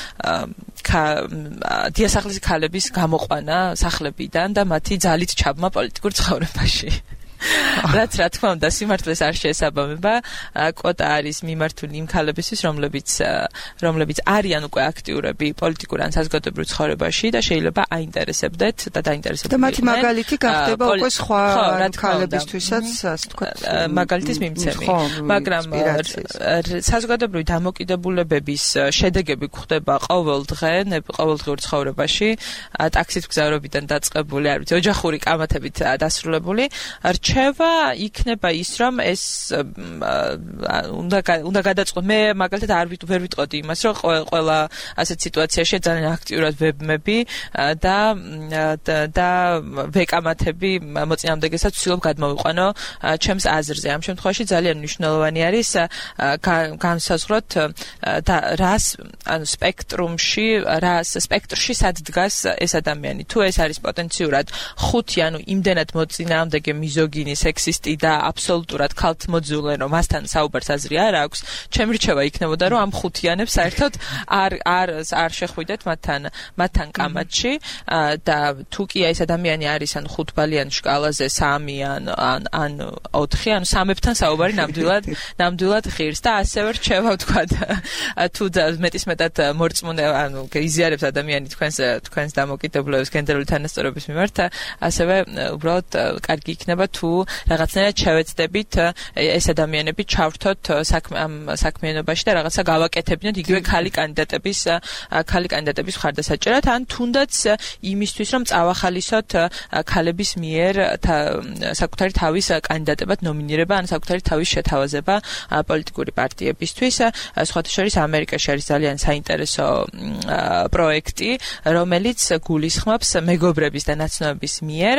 დიასახლისი ქალების გამოყვანა სახლებიდან და მათი ძალით ჩაბმა პოლიტიკურ ცხოვრებაში. რაც რა თქმა უნდა სიმართლეს არ შეესაბამება, კვოტა არის მიმართული იმ ქალებისთვის, რომლებიც რომლებიც არიან უკვე აქტიურები პოლიტიკურ ან საზოგადოებრივ ცხოვრებაში და შეიძლება აინტერესებდეთ და დაინტერესებდეთ. და მათი მაგალითი გახდება უკვე სხვა ქალებისთვისაც, ასე ვთქვათ, მაგალითის მიმცემი. მაგრამ საზოგადოებრივი დამოკიდებულებების შედეგები გვხდება ყოველ დღე, ყოველდღიურ ცხოვრებაში, ტაქსით მგზავრობიდან დაწყებული, არ ვიცი, ოჯახური კამათებით დასრულებული. რჩევა იქნება ის, რომ ეს უნდა უნდა გადაწყოთ. მე მაგალითად არ ვერ ვიტყოდი იმას, რომ ყველა ასეთ სიტუაციაში ძალიან აქტიურად ვებმები და და ვეკამათები მოწინააღმდეგესაც ვცდილობ გადმოვიყვანო ჩემს აზრზე. ამ შემთხვევაში ძალიან მნიშვნელოვანი არის განსაზღვროთ რას ანუ სპექტრუმში, რას სპექტრში სად დგას ეს ადამიანი. თუ ეს არის პოტენციურად ხუთი, ანუ იმდენად მოწინააღმდეგე მიზოგინი, სექსისტი და აბსოლუტურად ქალთმოძულე, რომ მასთან საუბარს აზრი არ აქვს, ჩემი რჩევა იქნებოდა, რომ ამ ხუთიანებს საერთოდ არ არ არ შეხვიდეთ მათთან მათთან კამათში და თუ კი ეს ადამიანი არის ან ხუთბალიან შკალაზე სამი ან ან ოთხი, ანუ სამებთან საუბარი ნამდვილად ნამდვილად ღირს და ასევე რჩევა ვთქვათ თუ მეტისმეტად მორწმუნე ანუ იზიარებს ადამიანი თქვენს თქვენს დამოკიდებულებას გენდერული თანასწორობის მიმართ, ასევე უბრალოდ კარგი იქნება თუ რაღაცნაირად შევეცდებით ეს ადამიანები ჩავრთოთ საქმიანობაში და რაღაცა გავაკეთებინოთ იგივე ქალი კანდიდატების ქალი კანდიდატების მხარდასაჭერად, ან თუნდაც იმისთვის, რომ წავახალისოთ ქალების მიერ საკუთარი თავის კანდიდატებად ნომინირება, ან საკუთარი თავის შეთავაზება პოლიტიკური პარტიებისთვის. სხვათა შორის ამერიკაში არის ძალიან საინტერესო პროექტი, რომელიც გულისხმობს მეგობრების და ნაცნობების მიერ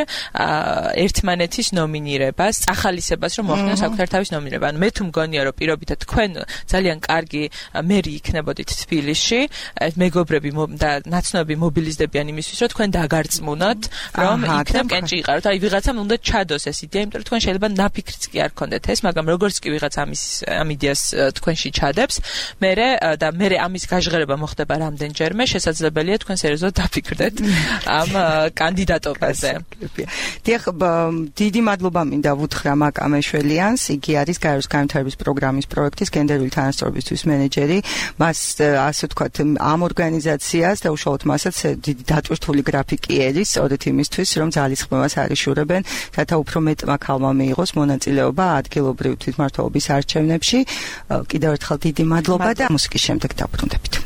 ერთმანეთის ნომინირებას, წახალისებას, რომ მოახდინონ საკუთარი თავის ნომინირება. ანუ მე თუ მგონია, რომ პირობითად თქვენ ძალიან კარგი მერი იქნებოდით თბილისში, მეგობრები და ნაცნობები მობილიზდებიან იმისთვის, რომ თქვენ დაგარწმუნოთ, რომ იქნებ კენჭი იყაროთ. აი ვიღაცამ უნდა ჩადოს ეს იდეა, იმიტომ რომ თქვენ შეიძლება ნაფიქრიც კი არ გქონდეთ ეს, მაგრამ როგორც კი ვიღაც ამის ამ იდეას თქვენში ჩადებს, მერე და მერე ამის გაჟღერება მოხდება რამდენჯერმე, შესაძლებელია თქვენ სერიოზულად დაფიქრდეთ ამ კანდიდატობაზე. დიახ, დიდი მადლობა მინდა ვუთხრა მაკ ამეშველიანს, იგი არის გაეროს განვითარების პროგრამის პროექტის გენდერული თანასწორობისთვის მენეჯერი. მას ასე ვთქვათ, ამ ორგანიზაციას და უშუალოდ მასაც დიდი დატვირთული გრაფიკი ერის, სწორედ იმისთვის, რომ ძალისხმევას არიშურებენ, რათა უფრო მეტმა ქალმა მიიღოს მონაწილეობა ადგილობრივ თვითმმართველობის არჩევნებში. კიდევ ერთხელ დიდი მადლობა და მუსიკის შემდეგ დაბრუნდებით.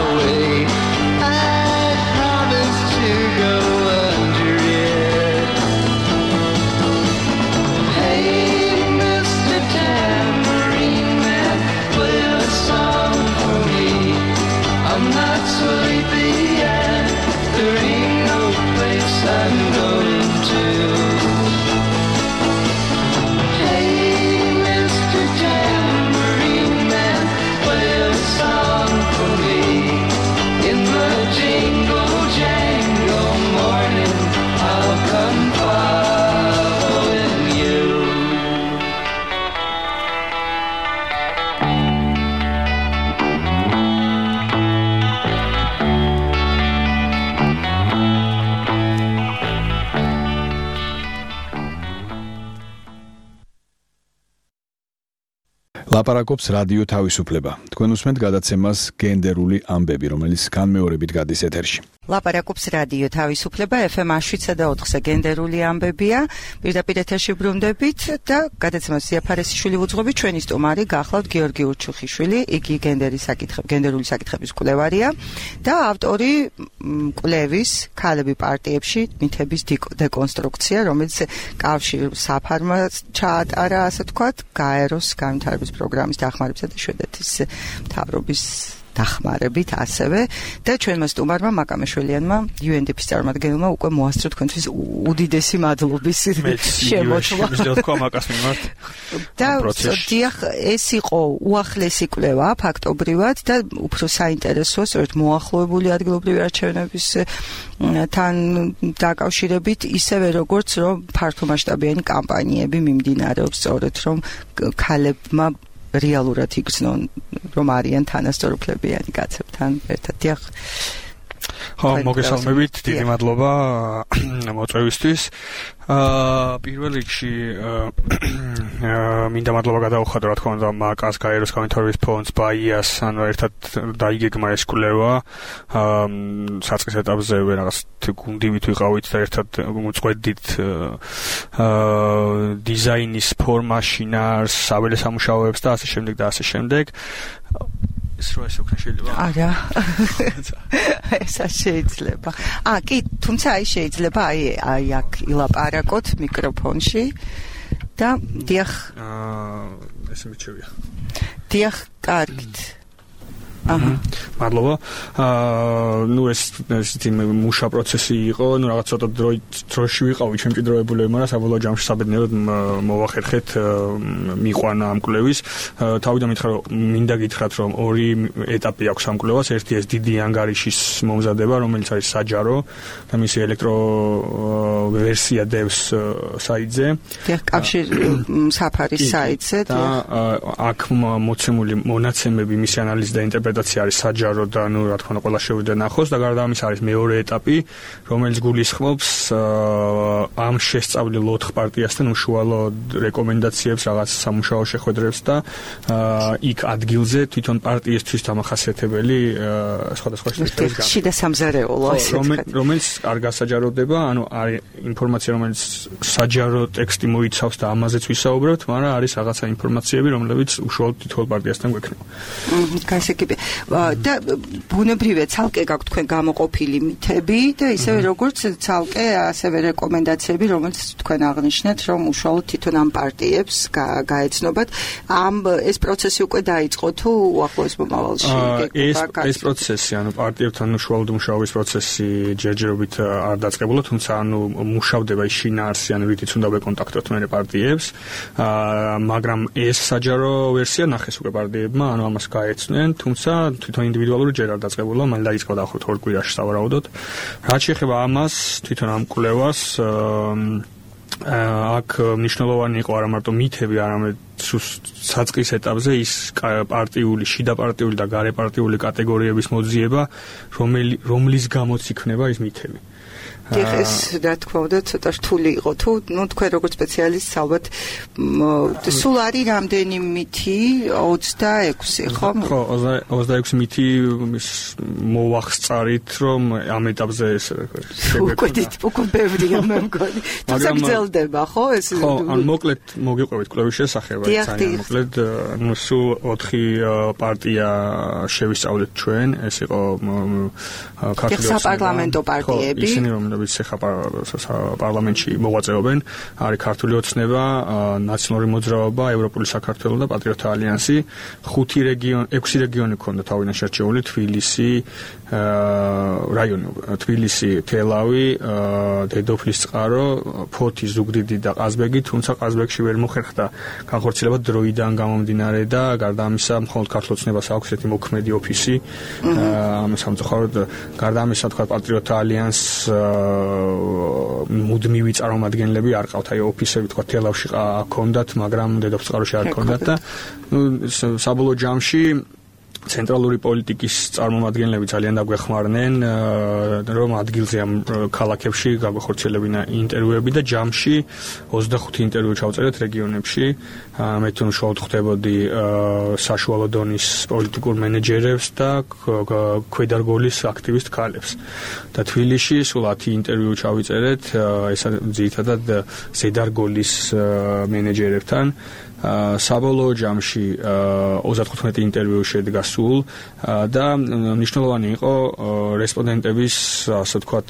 I promise to go under it. ლაპარაკობს რადიო თავისუფლება. თქვენ უსმენთ გადაცემას გენდერული ამბები, რომელიც განმეორებით გადის ეთერში. ლაპარაკობს რადიო თავისუფლება ეფ ემ შვიდსა და ოთხზე გენდერული ამბებია. პირდაპირ ეთერში ბრუნდებით და გადაცემას ზიაფარესიშვილი ვუძღვებით. ჩვენი სტუმარი გახლავთ გიორგი ურჩუხიშვილი, იგი გენდერის საკითხები, გენდერული საკითხების კვლევარია და ავტორი კვლევის ქალები პარტიებში მითების დეკონსტრუქცია, რომელიც კავშირ საფარმას ჩაატარა, ასე ვთქვათ, გაეროს განვითარების პროგრამის დახმარებისა და შვედეთის მთავრობის დახმარებით ასევე და ჩვენმა სტუმარმა მაკამეშვილიანმა იუ ენ დი პის წარმომადგენელმა უკვე მოასწრო თქვენთვის უდიდესი მადლობის შემოწმა. და დიახ, ეს იყო უახლესი კვლევა ფაქტობრივად და უფრო საინტერესოა სწორედ მოახლოებული ადგილობრივი არჩევნების თან დაკავშირებით, ისევე როგორც რომ ფართომასშტაბიანი კამპანიები მიმდინარეობს სწორედ რომ ქალებმა რეალურად იგრძნონ რომ არიან თანასწორუფლებიანი კაცებთან ერთად. დიახ. ხო, მოგესალმებით, დიდი მადლობა მოწვევისთვის. აა პირველ რიგში მინდა მადლობა გადაუხადო რა თქმა უნდა მაკას გაეროს განვითარების ფონდს, ბაიას, ანუ ერთად დაიგეგმა ეს კვლევა. აა საწყის ეტაპზე რაღაც გუნდივით ვიყავით და ერთად მოწყვეტით აა დიზაინის ფორმაში, ნარს, საველე სამუშაოებს და ასე შემდეგ და ასე შემდეგ. ეს რო ეს უკვე შეიძლება. არა. ესაც შეიძლება. აა, კი, თუმცა აი შეიძლება აი აი აქ ილაპარაკოთ მიკროფონში და დიახ. აა, ესე მიჩვია. დიახ, კარგით. აჰა. მადლობა. აა, ნუ ეს ესეთი მუშა პროცესი იყო, ნუ რაღაც ცოტა დროში ვიყავი ჩემ ჭიდროებულები, მაგრამ საბოლოო ჯამში საბედნიეროდ მოვახერხეთ მიყვანა ამ კვლევის. თავიდან მითხრა რომ მინდა გითხრათ რომ ორი ეტაპი აქვს ამ კვლევას, ერთი ეს დიდი ანგარიშის მომზადება, რომელიც არის საჯარო და მისი ელექტრო ვერსია დევს საიტზე. დიახ, კავშირ საფარის საიტზე და აქ მოცემული მონაცემები, მისი ანალიზი და ინტერპრეტაცია არის საჯარო და ნუ რა თქმა უნდა ყველა შევიდა ნახოს და გარდა ამისა არის მეორე ეტაპი, რომელიც გულისხმობს ამ შესწავლილ ოთხ პარტიასთან უშუალოდ რეკომენდაციებს, რაღაც სამუშაო შეხვედრებს და იქ ადგილზე თვითონ პარტიისთვის დამახასიათებელი სხვადასხვა შეხვედრებს გან. შიდა სამზარეულო ასე ვთქვათ. რომელიც არ გასაჯაროდება, ანუ არის ინფორმაცია, რომელიც საჯარო ტექსტი მოიცავს და ამაზეც ვისაუბრებთ, მაგრამ არის რაღაცა ინფორმაციები, რომლებიც უშუალოდ თითოეულ პარტიასთან გვექნება. გასაგებია. და ბუნებრივია ცალკე გაქვთ თქვენ გამოყოფილი მითები და ისევე როგორც ცალკე ასევე რეკომენდაციები, რომელიც თქვენ აღნიშნეთ, რომ უშუალოდ თვითონ ამ პარტიებს გაეცნობათ. ამ ეს პროცესი უკვე დაიწყო თუ უახლოეს მომავალში? ეს ეს პროცესი, ანუ პარტიებთან უშუალოდ მუშაობის პროცესი ჯერჯერობით არ დაწყებულა, თუმცა ანუ მუშავდება ის შინაარსი, ანუ რითიც უნდა ვეკონტაქტოთ მე პარტიებს. მაგრამ ეს საჯარო ვერსია ნახეს უკვე პარტიებმა, ანუ ამას გაეცნენ, თუმცა თვითონ ინდივიდუალური ჯერ არ დაწყებულა, მალე დაიწყო დაახლოებით ორ კვირაში სავარაუდოდ. რაც შეეხება ამას, თვითონ ამ კვლევას აქ მნიშვნელოვანი იყო არა მარტო მითები, არამედ საწყის ეტაპზე ის პარტიული, შიდა პარტიული და გარე პარტიული კატეგორიების მოძიება, რომლის გამოც იქნება ის მითები. დიახ, ეს რა თქმა უნდა ცოტა რთული იყო თუ ნუ თქვენ როგორც სპეციალისტი ალბათ სულ არის რამდენი მითი? ოცდაექვსი, ხო? ხო, ოცდაექვსი მითი მოვახსწარით, რომ ამ ეტაპზე ეს უკვე უკვე ბევრია მე მგონი. თუმცა გრძელდება, ხო ეს? ხო, ან მოკლედ მოგიყვებით კვლევის შესახებ, ძალიან მოკლედ, ნუ სულ ოთხი პარტია შევისწავლეთ ჩვენ, ეს იყო ქართული საპარლამენტო პარტიები. ისინი რომ რომელიც ახლა პარლამენტში მოღვაწეობენ, არის ქართული ოცნება, ნაციონალური მოძრაობა, ევროპული საქართველო და პატრიოტთა ალიანსი. ხუთი რეგიონი, ექვსი რეგიონი ქონდა თავიდან შერჩეული, თბილისი, რაიონი, თბილისი, თელავი, დედოფლისწყარო, ფოთი, ზუგდიდი და ყაზბეგი, თუმცა ყაზბეგში ვერ მოხერხდა განხორციელება დროიდან გამომდინარე და გარდა ამისა, მხოლოდ ქართულ ოცნებას აქვს ერთი მოქმედი ოფისი. ამ სამწუხაროდ გარდა ამისა, თქვა პატრიოტთა ალიანს მუდმივი წარმომადგენლები არ ყავთ, აი ოფისები თქვა თელავში ჰქონდათ, მაგრამ დედოფლისწყაროში არ ჰქონდათ და ნუ საბოლოო ჯამში ცენტრალური პოლიტიკის წარმომადგენლები ძალიან დაგვეხმარნენ, რომ ადგილზე ამ ქალაქებში გაგვახორციელებინა ინტერვიუები და ჯამში ოცდახუთი ინტერვიუ ჩავწერეთ რეგიონებში. მე თუ უშუალოდ ხვდებოდი საშუალო დონის პოლიტიკურ მენეჯერებს და ქვედარგოლის აქტივისტ ქალებს. და თბილისში სულ ათი ინტერვიუ ჩავიწერეთ, ესა ძირითადად ზედარგოლის მენეჯერებთან. საბოლოო ჯამში ოცდათხუთმეტი ინტერვიუ შედგა სულ და მნიშვნელოვანი იყო რესპონდენტების, ასე ვთქვათ,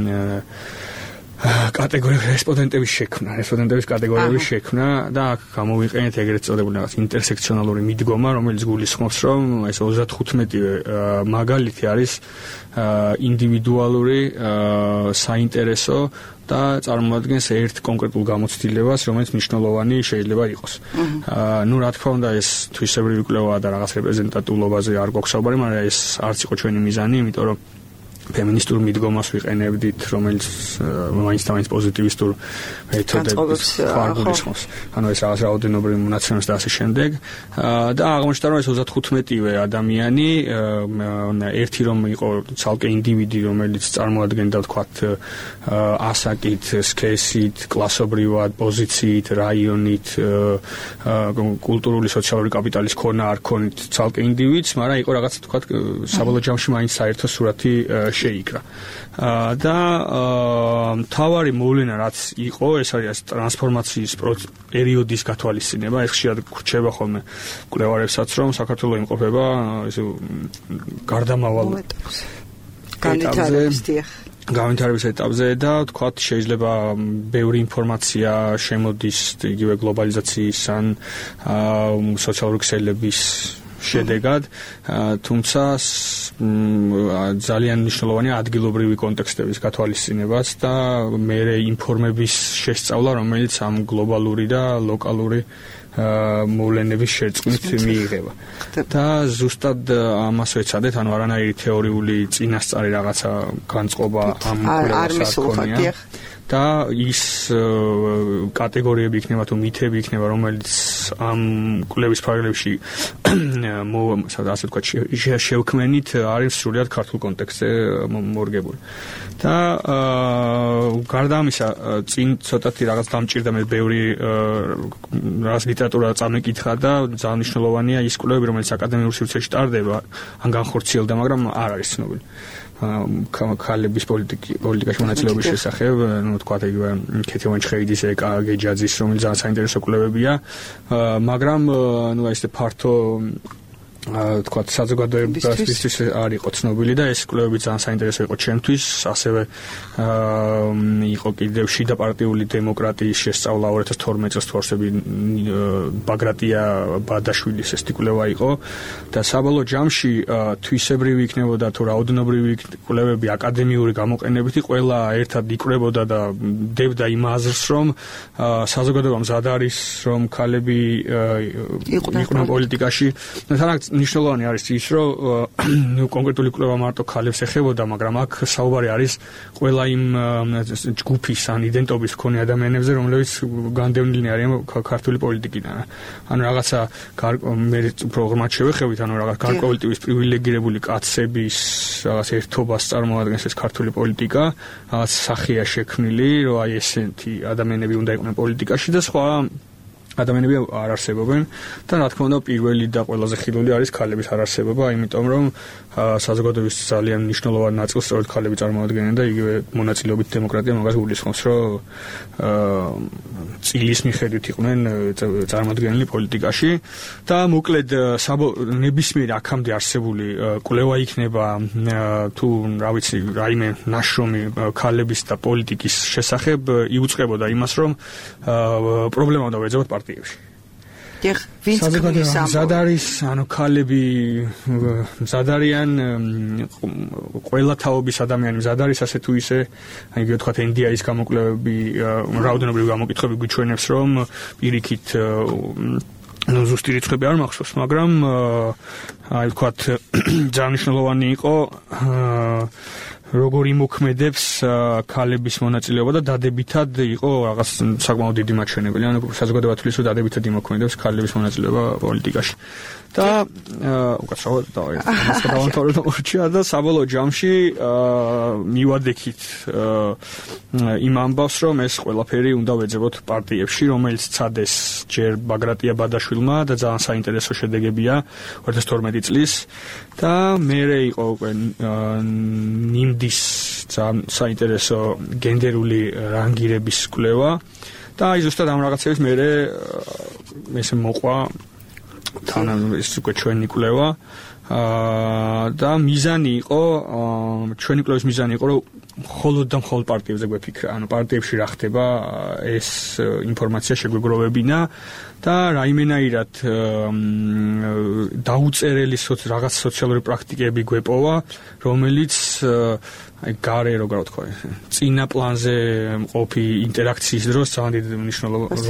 კატეგორიების რესპონდენტების შექმნა, რესპონდენტების კატეგორიების შექმნა და აქ გამოვიყენეთ ეგრეთ წოდებული რაღაც ინტერსექციონალური მიდგომა, რომელიც გულისხმობს, რომ ეს ოცდათხუთმეტივე მაგალითი არის ინდივიდუალური საინტერესო და წარმოადგენს ერთ კონკრეტულ გამოცდილებას, რომელიც მნიშვნელოვანი შეიძლება იყოს. ნუ რა თქმა უნდა, ეს თვისებრივი კვლევაა და რაღაც რეპრეზენტატულობაზე არ გვაქვს საუბარი, მაგრამ ეს არც იყო ჩვენი მიზანი, იმიტომ რომ ფემინისტურ მიდგომას ვიყენებდით, რომელიც მაინც და მაინც პოზიტივისტურ მეთოდებს ხარგულისხმობს. ანუ ეს რაღაც რაოდენობრივი მონაცემებს და ასე შემდეგ. და აღმოჩნდა, რომ ეს ოცდათხუთმეტივე ადამიანი, ერთი რომ იყო ცალკე ინდივიდი, რომელიც წარმოადგენდა, ვთქვათ, ასაკით, სქესით, კლასობრივად, პოზიციით, რაიონით, კულტურული, სოციალური კაპიტალის ქონა არ ქონით ცალკე ინდივიდს, მაგრამ იყო რაღაც, ვთქვათ, საბოლოო ჯამში მაინც საერთო სურათი შეიკრა. და მთავარი მოვლენა რაც იყო, ეს არის ტრანსფორმაციის პერიოდის გათვალისწინება. ეს ხშირად გვრჩება ხოლმე მკვლევარებსაც, რომ საქართველო იმყოფება ესე გარდამავალ განვითარების განვითარების ეტაპზე და ვთქვათ, შეიძლება ბევრი ინფორმაცია შემოდის იგივე გლობალიზაციის ან სოციალური ქსელების შედეგად, თუმცა ძალიან მნიშვნელოვანია ადგილობრივი კონტექსტების გათვალისწინებაც და მერე ინფორმების შესწავლა, რომელიც ამ გლობალური და ლოკალური მოვლენების შერწყმით მიიღება. და ზუსტად ამას ვეცადეთ, ანუ არანაირი თეორიული წინასწარი რაღაცა განწყობა ამ კვლევას არ ქონია. და ის კატეგორიები იქნება თუ მითები იქნება, რომელიც ამ კვლევის ფარგლებში ასე ვთქვათ, შევქმნით, არის სრულად ქართულ კონტექსტზე მორგებული. და გარდა ამისა, წინ ცოტათი რაღაც დამჭირდა მე ბევრი რაღაც ლიტერატურა წამეკითხა და ძალიან მნიშვნელოვანია ის კვლევები, რომელიც აკადემიურ სივრცეში ტარდება, ან განხორციელდა, მაგრამ არ არის ცნობილი. ქალების პოლიტიკაში მონაწილეობის შესახებ, ну, თქვათ, იგივე ქეთევან ჩხეიძის, ეკა გეჯაძის, რომელიც ძალიან საინტერესო კვლევებია, მაგრამ, ну, ეს ფართო თქვათ, საზოგადოებისთვის არ იყო ცნობილი და ეს კვლევები ძალიან საინტერესო იყო ჩემთვის, ასევე იყო კიდევ შიდა პარტიული დემოკრატიის შესწავლა ორი ათას თორმეტ წელს თორსები ბაგრატია ბადაშვილის ეს კვლევა იყო და საბოლოო ჯამში თვისებრივი იქნებოდა თუ რაოდენობრივი კვლევები აკადემიური გამოყენებითი ყველა ერთად იკვრებოდა და დებდა იმ აზრს, რომ საზოგადოება მზად არის, რომ ქალები იყვნენ პოლიტიკაში. მნიშვნელოვანი არის ის, რომ კონკრეტული კვლევა მარტო ქალებს ეხებოდა, მაგრამ აქ საუბარი არის ყველა იმ ჯგუფის ან იდენტობის მქონე ადამიანებზე, რომლებიც განდევნილნი არიან ქართული პოლიტიკიდან. ანუ რაღაცა მე უფრო ღრმად შევეხებით, ანუ რაღაც გარკვეული ტიპის პრივილეგირებული კაცების რაღაც ერთობას წარმოადგენს ეს ქართული პოლიტიკა, რაღაც სახეა შექმნილი, რომ აი ესეთი ადამიანები უნდა იყვნენ პოლიტიკაში და სხვა ადამიანები არ არსებობენ და რა თქმა უნდა პირველი და ყველაზე ხილული არის ქალების არარსებობა, იმიტომ რომ საზოგადოების ძალიან მნიშვნელოვანი ნაწილს სწორედ ქალები წარმოადგენენ და იგივე მონაწილეობით დემოკრატია მაგას გულისხმობს, რომ წილის მიხედვით იყვნენ წარმოადგენლი პოლიტიკაში და მოკლედ ნებისმიერი აქამდე არსებული კვლევა იქნება თუ რა ვიცი რაიმე ნაშრომი ქალების და პოლიტიკის შესახებ იუწყებოდა იმას, რომ პრობლემა უნდა ვეძებოთ პარტიებში. დიახ, ვინც ქმნის ამ მზად არის, ანუ ქალები მზად არიან, ყველა თაობის ადამიანი მზად არის, ასე თუ ისე, აი ვთქვათ, ენ დი აის გამოკვლევები, რაოდენობრივი გამოკითხები გვიჩვენებს, რომ პირიქით ну ზუსტი რიცხვები არ მახსოვს, მაგრამ აი ვთქვათ, ძალიან მნიშვნელოვანი იყო როგორ იმოქმედებს ქალების მონაწილეობა და დადებითად იყო რაღაც საკმაოდ დიდი მაჩვენებელი. ანუ საზოგადოება თვლის, რომ დადებითად იმოქმედებს ქალების მონაწილეობა პოლიტიკაში. და უკაცრავად დავამთავრე და მორჩა და საბოლოო ჯამში მივადექით იმ ამბავს, რომ ეს ყველაფერი უნდა ვეძებოთ პარტიებში, რომელიც ცადეს ჯერ ბაგრატია ბადაშვილმა და ძალიან საინტერესო შედეგებია ორი ათას თორმეტი წლის და მერე იყო უკვე ნიმდის ძალიან საინტერესო გენდერული რანგირების კვლევა და აი ზუსტად ამ რაღაცების მერე ესე მოყვა თან ის უკვე ჩვენი კვლევა და მიზანი იყო ჩვენი კვლევის მიზანი იყო რომ მხოლოდ და მხოლოდ პარტიებზე გვეფიქრა, ანუ პარტიებში რა ხდება ეს ინფორმაცია შეგვეგროვებინა და რაიმენაირად დაუწერელი რაღაც სოციალური პრაქტიკები გვეპოვა, რომელიც აი გარე როგორ ვთქვა, წინა პლანზე მყოფი ინტერაქციის დროს ძალიან დიდი მნიშვნელობა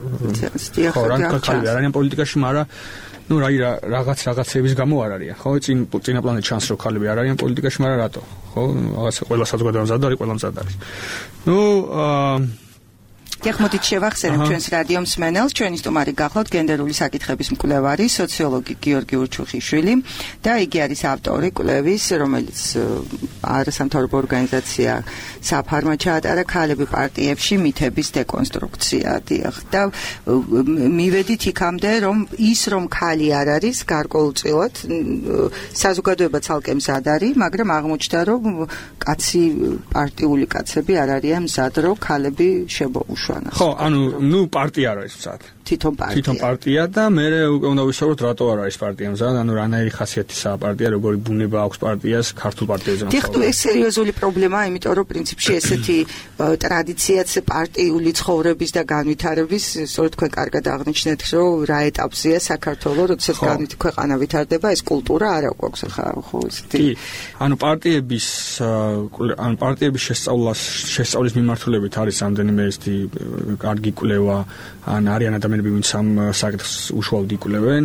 ხო რა არიან პოლიტიკაში, მაგრამ ну რაი რაღაც რაღაცების გამო არ არიან, ხო? წინ წინა პლანზე ჩანს რომ ქალები არ არიან პოლიტიკაში, მაგრამ რატო? ხო? რაღაც ყველა საზოგადოება მზად არის, ყველა მზად არის. ну აა დიახმოდით შევახსენებ ჩვენს რადიო მსმენელს, ჩვენი სტუმარი გახლავთ გენდერული საკითხების მკვლევარი, სოციოლოგი გიორგი ურჩუხიშვილი და იგი არის ავტორი კვლევის, რომელიც არასამთავრობო ორგანიზაცია საფარმა ჩაატარა ქალები პარტიებში მითების დეკონსტრუქცია. დიახ, და მივედით იქამდე, რომ ის რომ ქალი არ არის გარკვეულწილად საზოგადოება ცალკე მზად არის, მაგრამ აღმოჩნდა რომ კაცი პარტიული კაცები არ არიან მზად რომ ქალები შემოუშვან. ხო, ანუ ნუ პარტია არის მზად. თვითონ პარტია. თვითონ პარტია და მე უკვე უნდა ვისაუბროთ რატო არ არის პარტია მზად, ანუ რანაირი ხასიათისაა პარტია, როგორი ბუნება აქვს პარტიას ქართულ პარტიებზე. დიახ, ეს სერიოზული პრობლემაა, იმიტომ რომ პრინციპში ესეთი ტრადიციაც პარტიული ცხოვრების და განვითარების, სწორედ თქვენ კარგად აღნიშნეთ, რომ რა ეტაპზეა საქართველოს, როდესაც განვითარდება ქვეყანა ვითარდება, ეს კულტურა არ აქვს ახლა, ხო, ესეთი. კი, ანუ პარტიების ანუ პარტიების შესწავლას შესწავლის მიმართულებით არის რამდენიმე ესეთი კარგი კვლევა, ან არიან ადამიანები, ვინც ამ საკითხს უშუალოდ იკვლევენ.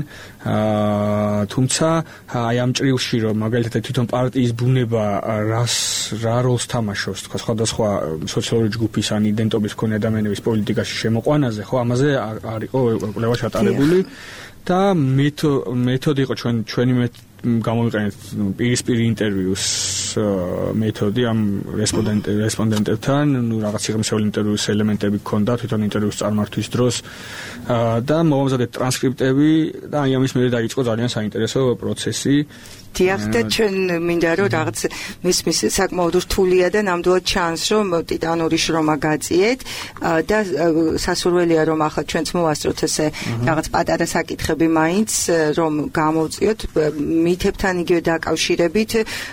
აა თუმცა აი ამ ჭრილში რომ მაგალითად თვითონ პარტიის ბუნება რას რა როლს თამაშობს, თქვა სხვადასხვა სოციალური ჯგუფის ან იდენტობის მქონე ადამიანების პოლიტიკაში შემოყვანაზე, ხო, ამაზე არ იყო კვლევა ჩატარებული და მეთოდი იყო ჩვენ ჩვენი გამოვიყენეთ პირისპირ ინტერვიუს მეთოდი ამ რესპონდენტ რესპონდენტებთან, ну რაღაც სიღრმისეული ინტერვიუს ელემენტები ჰქონდა თვითონ ინტერვიუს წარმართვის დროს და მოვამზადეთ ტრანსკრიპტები და აი ამის მერე დაიწყო ძალიან საინტერესო პროცესი. დიახ, და ჩვენ მინდა რომ რაღაც მისმის საკმაოდ რთულია და ნამდვილად ჩანს რომ ტიტანური შრომა გაწიეთ და სასურველია რომ ახლა ჩვენც მოვასწროთ ესე რაღაც პატარა საკითხები მაინც რომ გამოვწიოთ მითებთან იგივე დაკავშირებით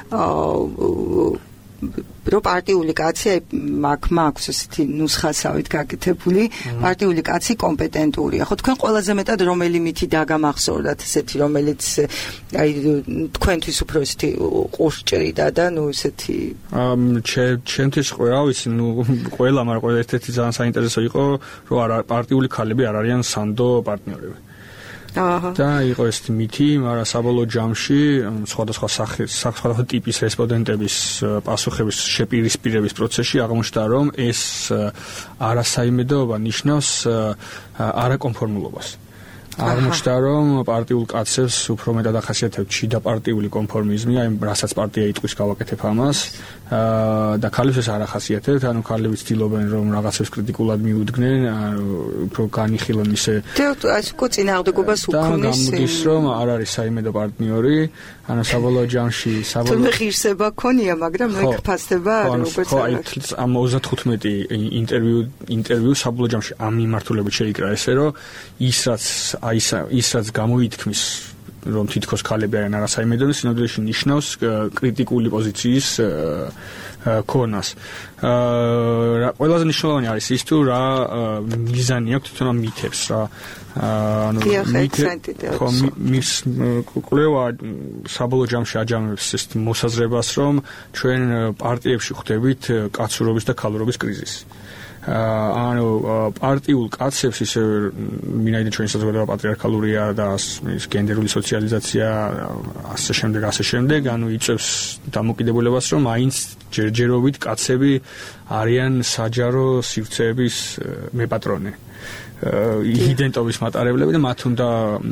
რომ პარტიული კაცი მაგ მაქვს ესეთი ნუსხასავით გაკეთებული, პარტიული კაცი კომპეტენტურია. ხო, თქვენ ყველაზე მეტად რომელი მითი დაგამახსოვრდათ ესეთი, რომელიც აი თქვენთვის უფრო ესეთი ყურჭრიდა და ნუ ესეთი ჩემთვის ყველა ვიცი, ნუ ყველა, მაგრამ ყველა ერთ-ერთი ძალიან საინტერესო იყო, რომ არა პარტიული ქალები არ არიან სანდო პარტნიორები. აჰა. და იყო ეს მითი, მაგრამ საბოლოო ჯამში სხვადასხვა სახის, სხვადასხვა ტიპის რესპონდენტების პასუხების შეპირისპირების პროცესში აღმოჩნდა, რომ ეს არასაიმედოობა ნიშნავს არაკონფორმულობას. აღმოჩნდა, რომ პარტიულ კაცებს უფრო მეტად ახასიათებს შიდა პარტიული კონფორმიზმი, აი რასაც პარტია იტყვის გავაკეთებ ამას და ქალებს ეს არ ახასიათებთ, ანუ ქალები ცდილობენ რომ რაღაცებს კრიტიკულად მიუდგნენ, უფრო განიხილონ ისე და ეს უკვე წინააღმდეგობას უქმნის. და გამოდის რომ არ არის საიმედო პარტნიორი, ანუ საბოლოო ჯამში საბოლოო თუმცა ღირსება ქონია, მაგრამ ნუ იქფასდება როგორც აი ამ ოცდათხუთმეტი ინტერვიუ ინტერვიუ საბოლოო ჯამში ამ მიმართულებით შეიკრა ესე რომ ის რაც აი ის რაც გამოითქმის რომ თითქოს ქალები არიან არასაიმედო, სინამდვილეში ნიშნავს კრიტიკული პოზიციის ქონას. აა ყველაზე მნიშვნელოვანი არის ის თუ რა მიზანი აქვს თვითონ ამ მითებს რა ანუ მის კვლევა საბოლოო ჯამში აჯამებს ეს მოსაზრებას რომ ჩვენ პარტიებში ხვდებით კაცურობის და ქალურობის კრიზისი. ანუ პარტიულ კაცებს ისე მინაიდან ჩვენი საზოგადოება პატრიარქალურია და ის გენდერული სოციალიზაცია ასე შემდეგ ასე შემდეგ, ანუ იწევს დამოკიდებულებას, რომ აინც ჯერჯერობით კაცები არიან საჯარო სივრცეების მეპატრონე. იდენტობის მატარებლები და მათ უნდა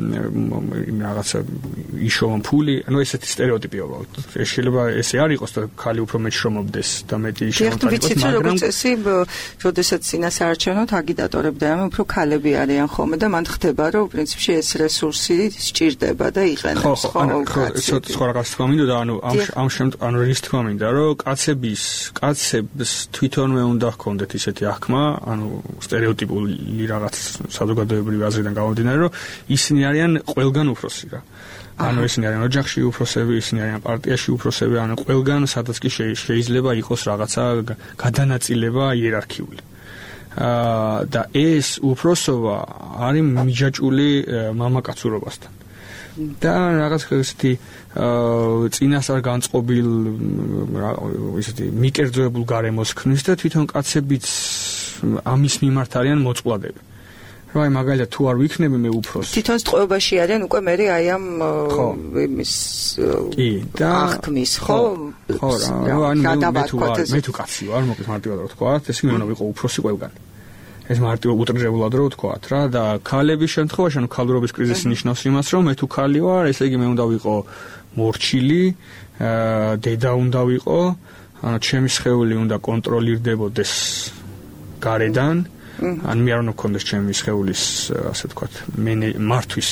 რაღაცა იშოვონ ფული, ანუ ესეთი სტერეოტიპია ვაუთ. შეიძლება ესე არ იყოს და ხალი უფრო მეც შრომობდეს და მეტი შრომობს, მაგრამ როგორც წესი, როდესაც წინასაარჩევნოთ აგიტატორები და ამ უფრო ქალები არიან ხოლმე და მან ხდება, რომ პრინციპში ეს რესურსი სჭირდება და იყენებს ხოლმე კაცები. ხო, რაღაც თქვა მინდოდა, ანუ ამ ამ შემთხვევაში ანუ რის თქვა მინდა, რომ კაცების კაცებს თვითონვე უნდა ჰქონდეთ ისეთი აღქმა, ანუ სტერეოტიპული რაღაც საზოგადოებრივი აზრიდან გამომდინარე, რომ ისინი არიან ყველგან უფროსი რა. ანუ ისინი არიან ოჯახში უფროსები, ისინი არიან პარტიაში უფროსები, ანუ ყველგან სადაც კი შეიძლება იყოს რაღაცა გადანაწილება იერარქიული. აა და ეს უფროსობა არის მიჯაჭული მამაკაცურობასთან. და რაღაც ესეთი წინასწარ განწყობილ ესეთი მიკერძოებულ გარემოს ქმნის და თვითონ კაცებიც ამის მიმართ არიან მოწყვლადები. რა აი მაგალითად თუ არ ვიქნები მე უფროსი. თვითონ სტყუებაში არიან უკვე მე აი ამ იმის კი და აღქმის ხო? ხო რა ანუ მე თუ ვარ მე თუ კაცი ვარ მოკლედ მარტივად რა თქვა, ეს მე უნდა ვიყო უფროსი ყველგან. ეს მარტივ უტრირებულად რო ვთქვათ რა და ქალების შემთხვევაში ანუ ქალურობის კრიზისი ნიშნავს იმას, რომ მე თუ ქალი ვარ, ესე იგი მე უნდა ვიყო მორჩილი, დედა უნდა ვიყო, ანუ ჩემი სხეული უნდა კონტროლირდებოდეს გარედან. ან მე არ უნდა მქონდეს ჩემი სხეულის ასე ვთქვათ მართვის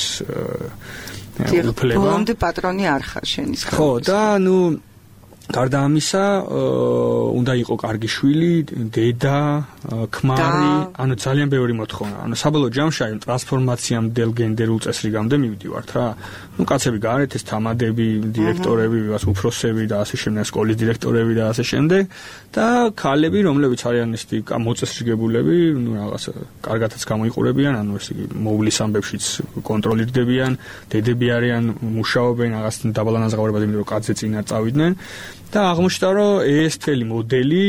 უფლება. ბოლომდე პატრონი არ ხარ შენი სხეულის. ხო და ნუ გარდა ამისა უნდა იყო კარგი შვილი, დედა, ქმარი, ანუ ძალიან ბევრი მოთხოვნა. ანუ საბოლოო ჯამში აი ტრანსფორმაციამდელ გენდერულ წესრიგამდე მივდივართ რა. ნუ კაცები გარეთ ეს თამადები, დირექტორები, ვიღაც უფროსები და ასე შემდეგ, სკოლის დირექტორები და ასე შემდეგ და ქალები, რომლებიც არიან ისეთი მოწესრიგებულები, ნუ რაღაც კარგათაც გამოიყურებიან, ანუ ესე იგი მოვლის ამბებშიც კონტროლირდებიან, დედები არიან, მუშაობენ რაღაც დაბალანაზღაურებად, იმიტომ რომ კაცზე წინ არ წავიდნენ. და აღმოჩნდა, რომ ეს მთელი მოდელი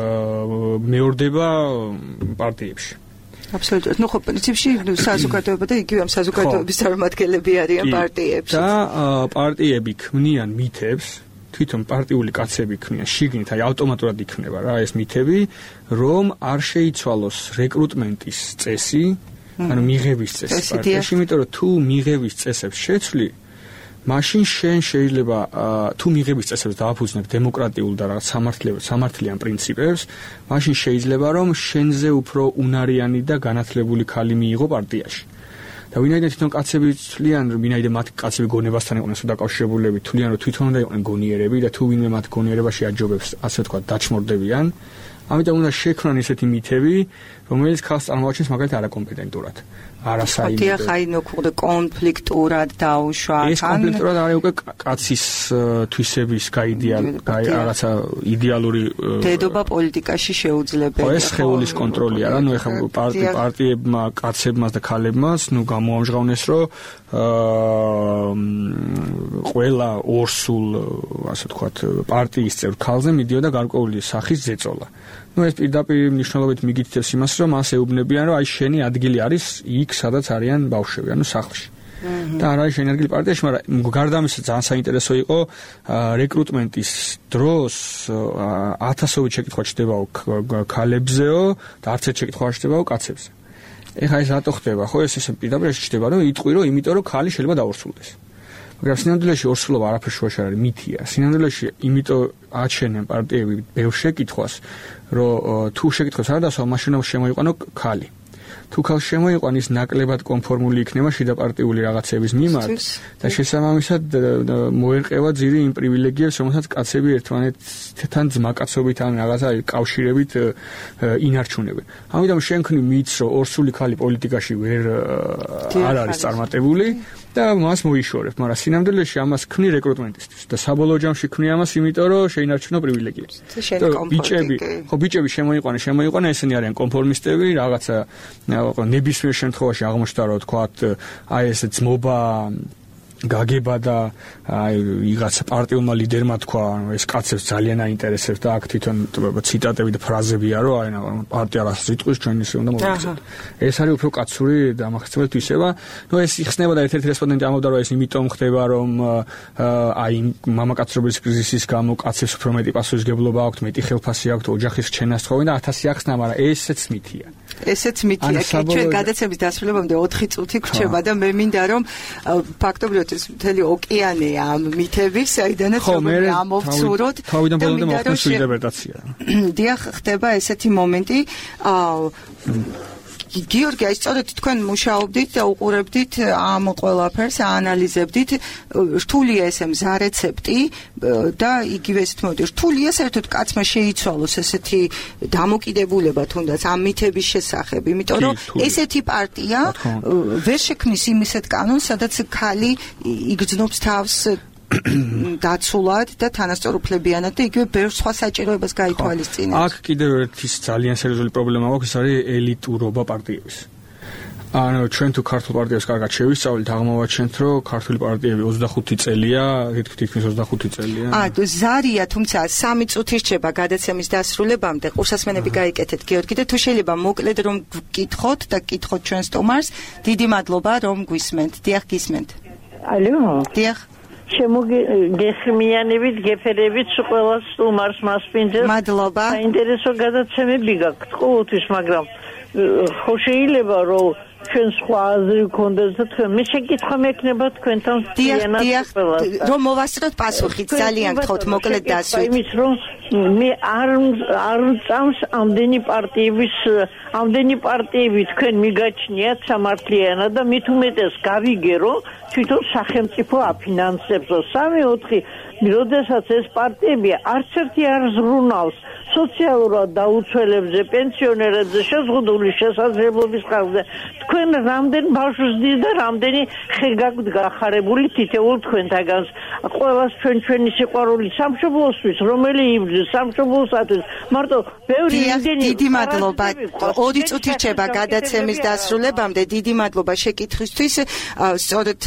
მეორდება პარტიებში. აბსოლუტურად. ნუ ხო, პრინციპში საზოგადოება და იგივე ამ საზოგადოების წარმომადგენლები არიან პარტიებში. და პარტიები ქმნიან მითებს, თვითონ პარტიული კაცები ქმნიან შიგნით, აი ავტომატურად იქნება რა ეს მითები, რომ არ შეიცვალოს რეკრუტმენტის წესი, ანუ მიღების წესი პარტიაში, იმიტომ რომ თუ მიღების წესებს შეცვლი მაშინ შენ შეიძლება თუ მიღების წესებს დააფუძნებ დემოკრატიულ და რაღაც სამართლიან პრინციპებს, მაშინ შეიძლება რომ შენზე უფრო უნარიანი და განათლებული ქალი მიიღო პარტიაში. და ვინაიდან თვითონ კაცები თვლიან, რომ ვინაიდან მათ კაცები გონებასთან იყვნენ დაკავშირებულები, თვლიან რომ თვითონ უნდა იყვნენ გონიერები და თუ ვინმე მათ გონიერებაში აჯობებს, ასე ვთქვათ, დაჩმორდებიან. ამიტომ უნდა შექმნან ისეთი მითები, რომელიც ქალს წარმოაჩენს მაგალითად არაკომპეტენტურად. არასაიმედო. ხათია ხაინო ხუდა კონფლიქტურად დაუშვა. ეს კონფლიქტურად არის უკვე კაცის თვისების გაიდეალ, რაღაცა იდეალური დედობა პოლიტიკაში შეუძლებელია. ხო, ეს სხეულის კონტროლია რა, ნუ ეხლა პარტი პარტიებმა, კაცებმა და ქალებმაც, ნუ გამოამჟღავნეს, რომ აა ყველა ორსულ, ასე ვთქვათ, პარტიის წევრ ქალზე მიდიოდა გარკვეული სახის ზეწოლა. ნუ ეს პირდაპირ მნიშვნელობით მიგითითებს იმას, რომ მას ეუბნებიან, რომ აი შენი ადგილი არის იქ, სადაც არიან ბავშვები, ანუ სახლში. და არ არის შენი ადგილი პარტიაში, მაგრამ გარდა ამისა ძალიან საინტერესო იყო რეკრუტმენტის დროს ათასობით შეკითხვა ჩდებაო ქალებზეო და არც ერთ შეკითხვა არ ჩდებაო კაცებზე. ეხლა ეს რატო ხდება? ხო, ეს ესე პირდაპირ ჩდება, რომ იტყვი, რომ იმიტომ რომ ქალი შეიძლება დაორსულდეს. მაგრამ სინამდვილეში ორსულობა არაფერ შუაში არ არის, მითია. სინამდვილეში იმიტომ აჩენენ პარტიები ბევრ შეკითხვას, რომ თუ შეკითხვას არ დასვა, მაშინ შემოიყვანო ქალი. თუ ქალს შემოიყვანის, ნაკლებად კონფორმული იქნება შიდა პარტიული რაღაცების მიმართ და შესაბამისად მოერყევა ძირი იმ პრივილეგიებს, რომელსაც კაცები ერთმანეთთან ძმაკაცობით ან რაღაცა კავშირებით ინარჩუნებენ. ამიტომ შენ ქნი მითს, რომ ორსული ქალი პოლიტიკაში ვერ არ არის წარმატებული და მას მოიშორებ, მაგრამ სინამდვილეში ამას ქნი რეკრუტმენტისთვის და საბოლოო ჯამში ქნი ამას, იმიტომ რომ შეინარჩუნო პრივილეგიებს. ბიჭები, ხო, ბიჭები შემოიყვანენ, შემოიყვანენ, ესენი არიან კონფორმისტები, რაღაცა ნებისმიერ შემთხვევაში აღმოჩნდა, რომ თქვათ, აი ეს ძმობა გაგება და აი ვიღაცა პარტიულმა ლიდერმა თქვა, ანუ ეს კაცებს ძალიან აინტერესებს და აქ თვითონ ციტატები და ფრაზებია, რომ აი პარტია რას იტყვის, ჩვენ ისე უნდა მოვიქცეთ. ეს არის უფრო კაცური დამახასიათებლად ისევა. ნუ ეს იხსნება და ერთ-ერთი რესპონდენტი ამბობდა, რომ ეს იმიტომ ხდება, რომ აი მამაკაცრობის კრიზისის გამო კაცებს უფრო მეტი პასუხისმგებლობა აქვთ, მეტი ხელფასი აქვთ, ოჯახის რჩენას თხოვენ და ათასი ახსნა, მაგრამ ესეც მითია. ესეც მითია, ჩვენ გადაცემის დასრულებამდე ოთხი წუთი გვჭირდება და მე მინდა რომ ფაქტობრივად ეს მთელი ოკეანეა ამ მითების, საიდანაც როგორი ამოვცუროთ. თავიდან ბოლომდე მოხდეს ინტერპრეტაცია. დიახ, ხდება ესეთი მომენტი, აა გიორგი, აი სწორედ თქვენ მუშაობდით და უყურებდით ამ ყველაფერს, აანალიზებდით, რთულია ეს მზა რეცეპტი და იგივე ესეთ მომენტი, რთულია საერთოდ კაცმა შეიცვალოს ესეთი დამოკიდებულება თუნდაც ამ მითების შესახებ, იმიტომ რომ ესეთი პარტია ვერ შექმნის იმისეთ კანონს, სადაც ქალი იგრძნობს თავს დაცულად და თანასწორუფლებიანად და იგივე ბევრ სხვა საჭიროებას გაითვალისწინებს. აქ კიდევ ერთი ძალიან სერიოზული პრობლემა აქვს, ეს არის ელიტურობა პარტიების. ანუ ჩვენ თუ ქართულ პარტიას კარგად შევისწავლით, აღმოვაჩენთ, რომ ქართული პარტიები ოცდახუთი წელია, თითქმის ოცდახუთი წელია. აა, ზარია, თუმცა სამი წუთი რჩება გადაცემის დასრულებამდე. ყურსასმენები გაიკეთეთ, გიორგი, და თუ შეიძლება მოკლედ რომ გკითხოთ და გკითხოთ ჩვენ სტუმარს, დიდი მადლობა რომ გვისმენთ. დიახ, გისმენთ. ალო. დიახ. შემოგეხმიანებით, გეფერებით ყველას სტუმარს მასპინძელს. მადლობა. საინტერესო გადაცემები გაქვთ ყოველთვის, მაგრამ ხო შეიძლება რომ ჩვენ სხვა აზრი გქონდეს და თქვენ მე შეკითხვა მექნება თქვენთან დიანას ყველას. რომ მოვასწროთ პასუხით, ძალიან გთხოვთ, მოკლედ დასვით. იმის რომ მე არ არ წამს ამდენი პარტიების ამდენი პარტიები თქვენ მიგაჩნიათ სამართლიანად და მით უმეტეს გავიგერო თვითონ სახელმწიფო აფინანსებს სამი ოთხი როდესაც ეს პარტიები არც ერთი არ ზრუნავს სოციალურად დაუცველებზე, პენსიონერებზე, შეზღუდული შესაძლებლობის ხარჯზე. თქვენ რამდენ ბავშვს დით და რამდენი ხე გაქვთ გახარებული თითოეულ თქვენთაგანს. ყველას ჩვენ ჩვენი სიყვარული სამშობლოსთვის, რომელი იბრძვის სამშობლოსათვის. მარტო ბევრი იმდენი დიდი მადლობა. ორი წუთი რჩება გადაცემის დასრულებამდე. დიდი მადლობა შეკითხვისთვის. სწორედ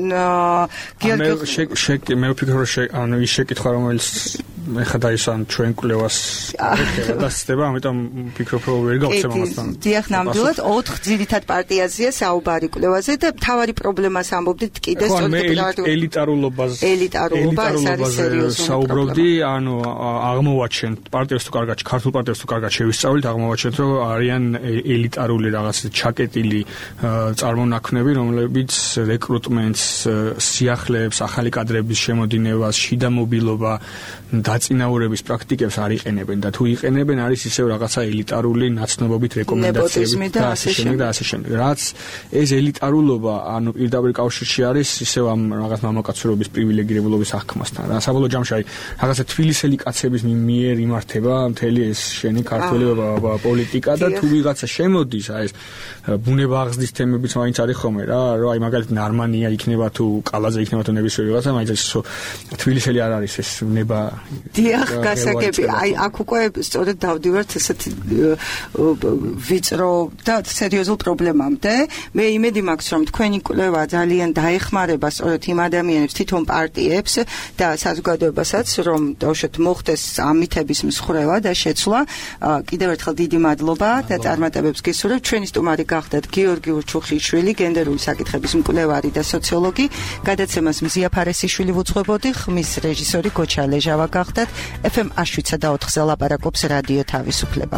გიორგი მე ვფიქრობ რომ ანუ ის შეკითხვა რომელიც ეხლა დაისვან ჩვენ კვლევას და სცდება, ამიტომ ვფიქრობ რომ ვერ გავხსენ ამასთან. დიახ, ნამდვილად ოთხ ძირითად პარტიაზეა საუბარი კვლევაზე და თავარი პრობლემას ამბობდით კიდე სწორედ ელიტარულობაზე. ელიტარულობა ეს არის სერიოზული საუბრობდი, ანუ აღმოვაჩენთ პარტიას თუ კარგად, ქართულ პარტიას თუ კარგად შევისწავლით, აღმოვაჩენთ რომ არიან ელიტარული რაღაც ჩაკეტილი წარმონაქმნები, რომლებიც რეკრუტმენტს, სიახლეებს, ახალი კადრების შემოდინებას, შიდა მობილობა დაწინაურების პრაქტიკებს არ იყენებენ და თუ იყენებენ არის ისევ რაღაცა ელიტარული ნაცნობობით რეკომენდაციები და ასე შემდეგ და ასე შემდეგ. რაც ეს ელიტარულობა ანუ პირდაპირ კავშირში არის ისევ ამ რაღაც მამაკაცურობის პრივილეგირებულობის აღქმასთან. რა საბოლოო ჯამში არის რაღაცა თბილისელი კაცების მიერ იმართება მთელი ეს შენი ქართული პოლიტიკა და თუ ვიღაცა შემოდის აი ეს ბუნება აღზრდის თემებიც მაინც არის ხოლმე რა, რომ აი მაგალითად ნარმანია იქნება თუ კალაძე იქნება თუ ნებისმიერი ვიღაცა, მაინც ეს თბილისელი არ არის ეს ნება. დიახ, გასაგები, აი აქ უკვე სწორედ დავდივართ ესეთი ვიწრო და სერიოზულ პრობლემამდე. მე იმედი მაქვს, რომ თქვენი კვლევა ძალიან დაეხმარება სწორედ იმ ადამიანებს, თვითონ პარტიებს და საზოგადოებასაც, რომ დავუშვათ მოხდეს ამ მითების მსხვერპლობა და შეცვლა. კიდევ ერთხელ დიდი მადლობა და წარმატებებს გისურვებთ. ჩვენი სტუმარი გახდათ გიორგი ურჩუხიშვილი, გენდერული საკითხების მკვლევარი და სოციოლოგი. გადაცემას მზია ფარესიშვილი ვუძღვებოდი, ხმის რეჟისორი გოჩა ლეჟავა გახდათ. ეფ ემ შვიდსა და ოთხზე ლაპარაკობს რადიო თავისუფლება.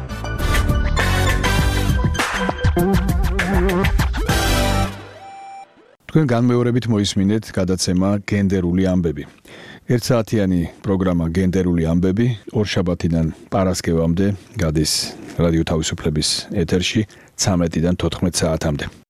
თქვენ განმეორებით მოისმინეთ გადაცემა გენდერული ამბები. ერთსაათიანი პროგრამა გენდერული ამბები ორშაბათიდან პარასკევამდე გადის რადიო თავისუფლების ეთერში ცამეტიდან თოთხმეტ საათამდე.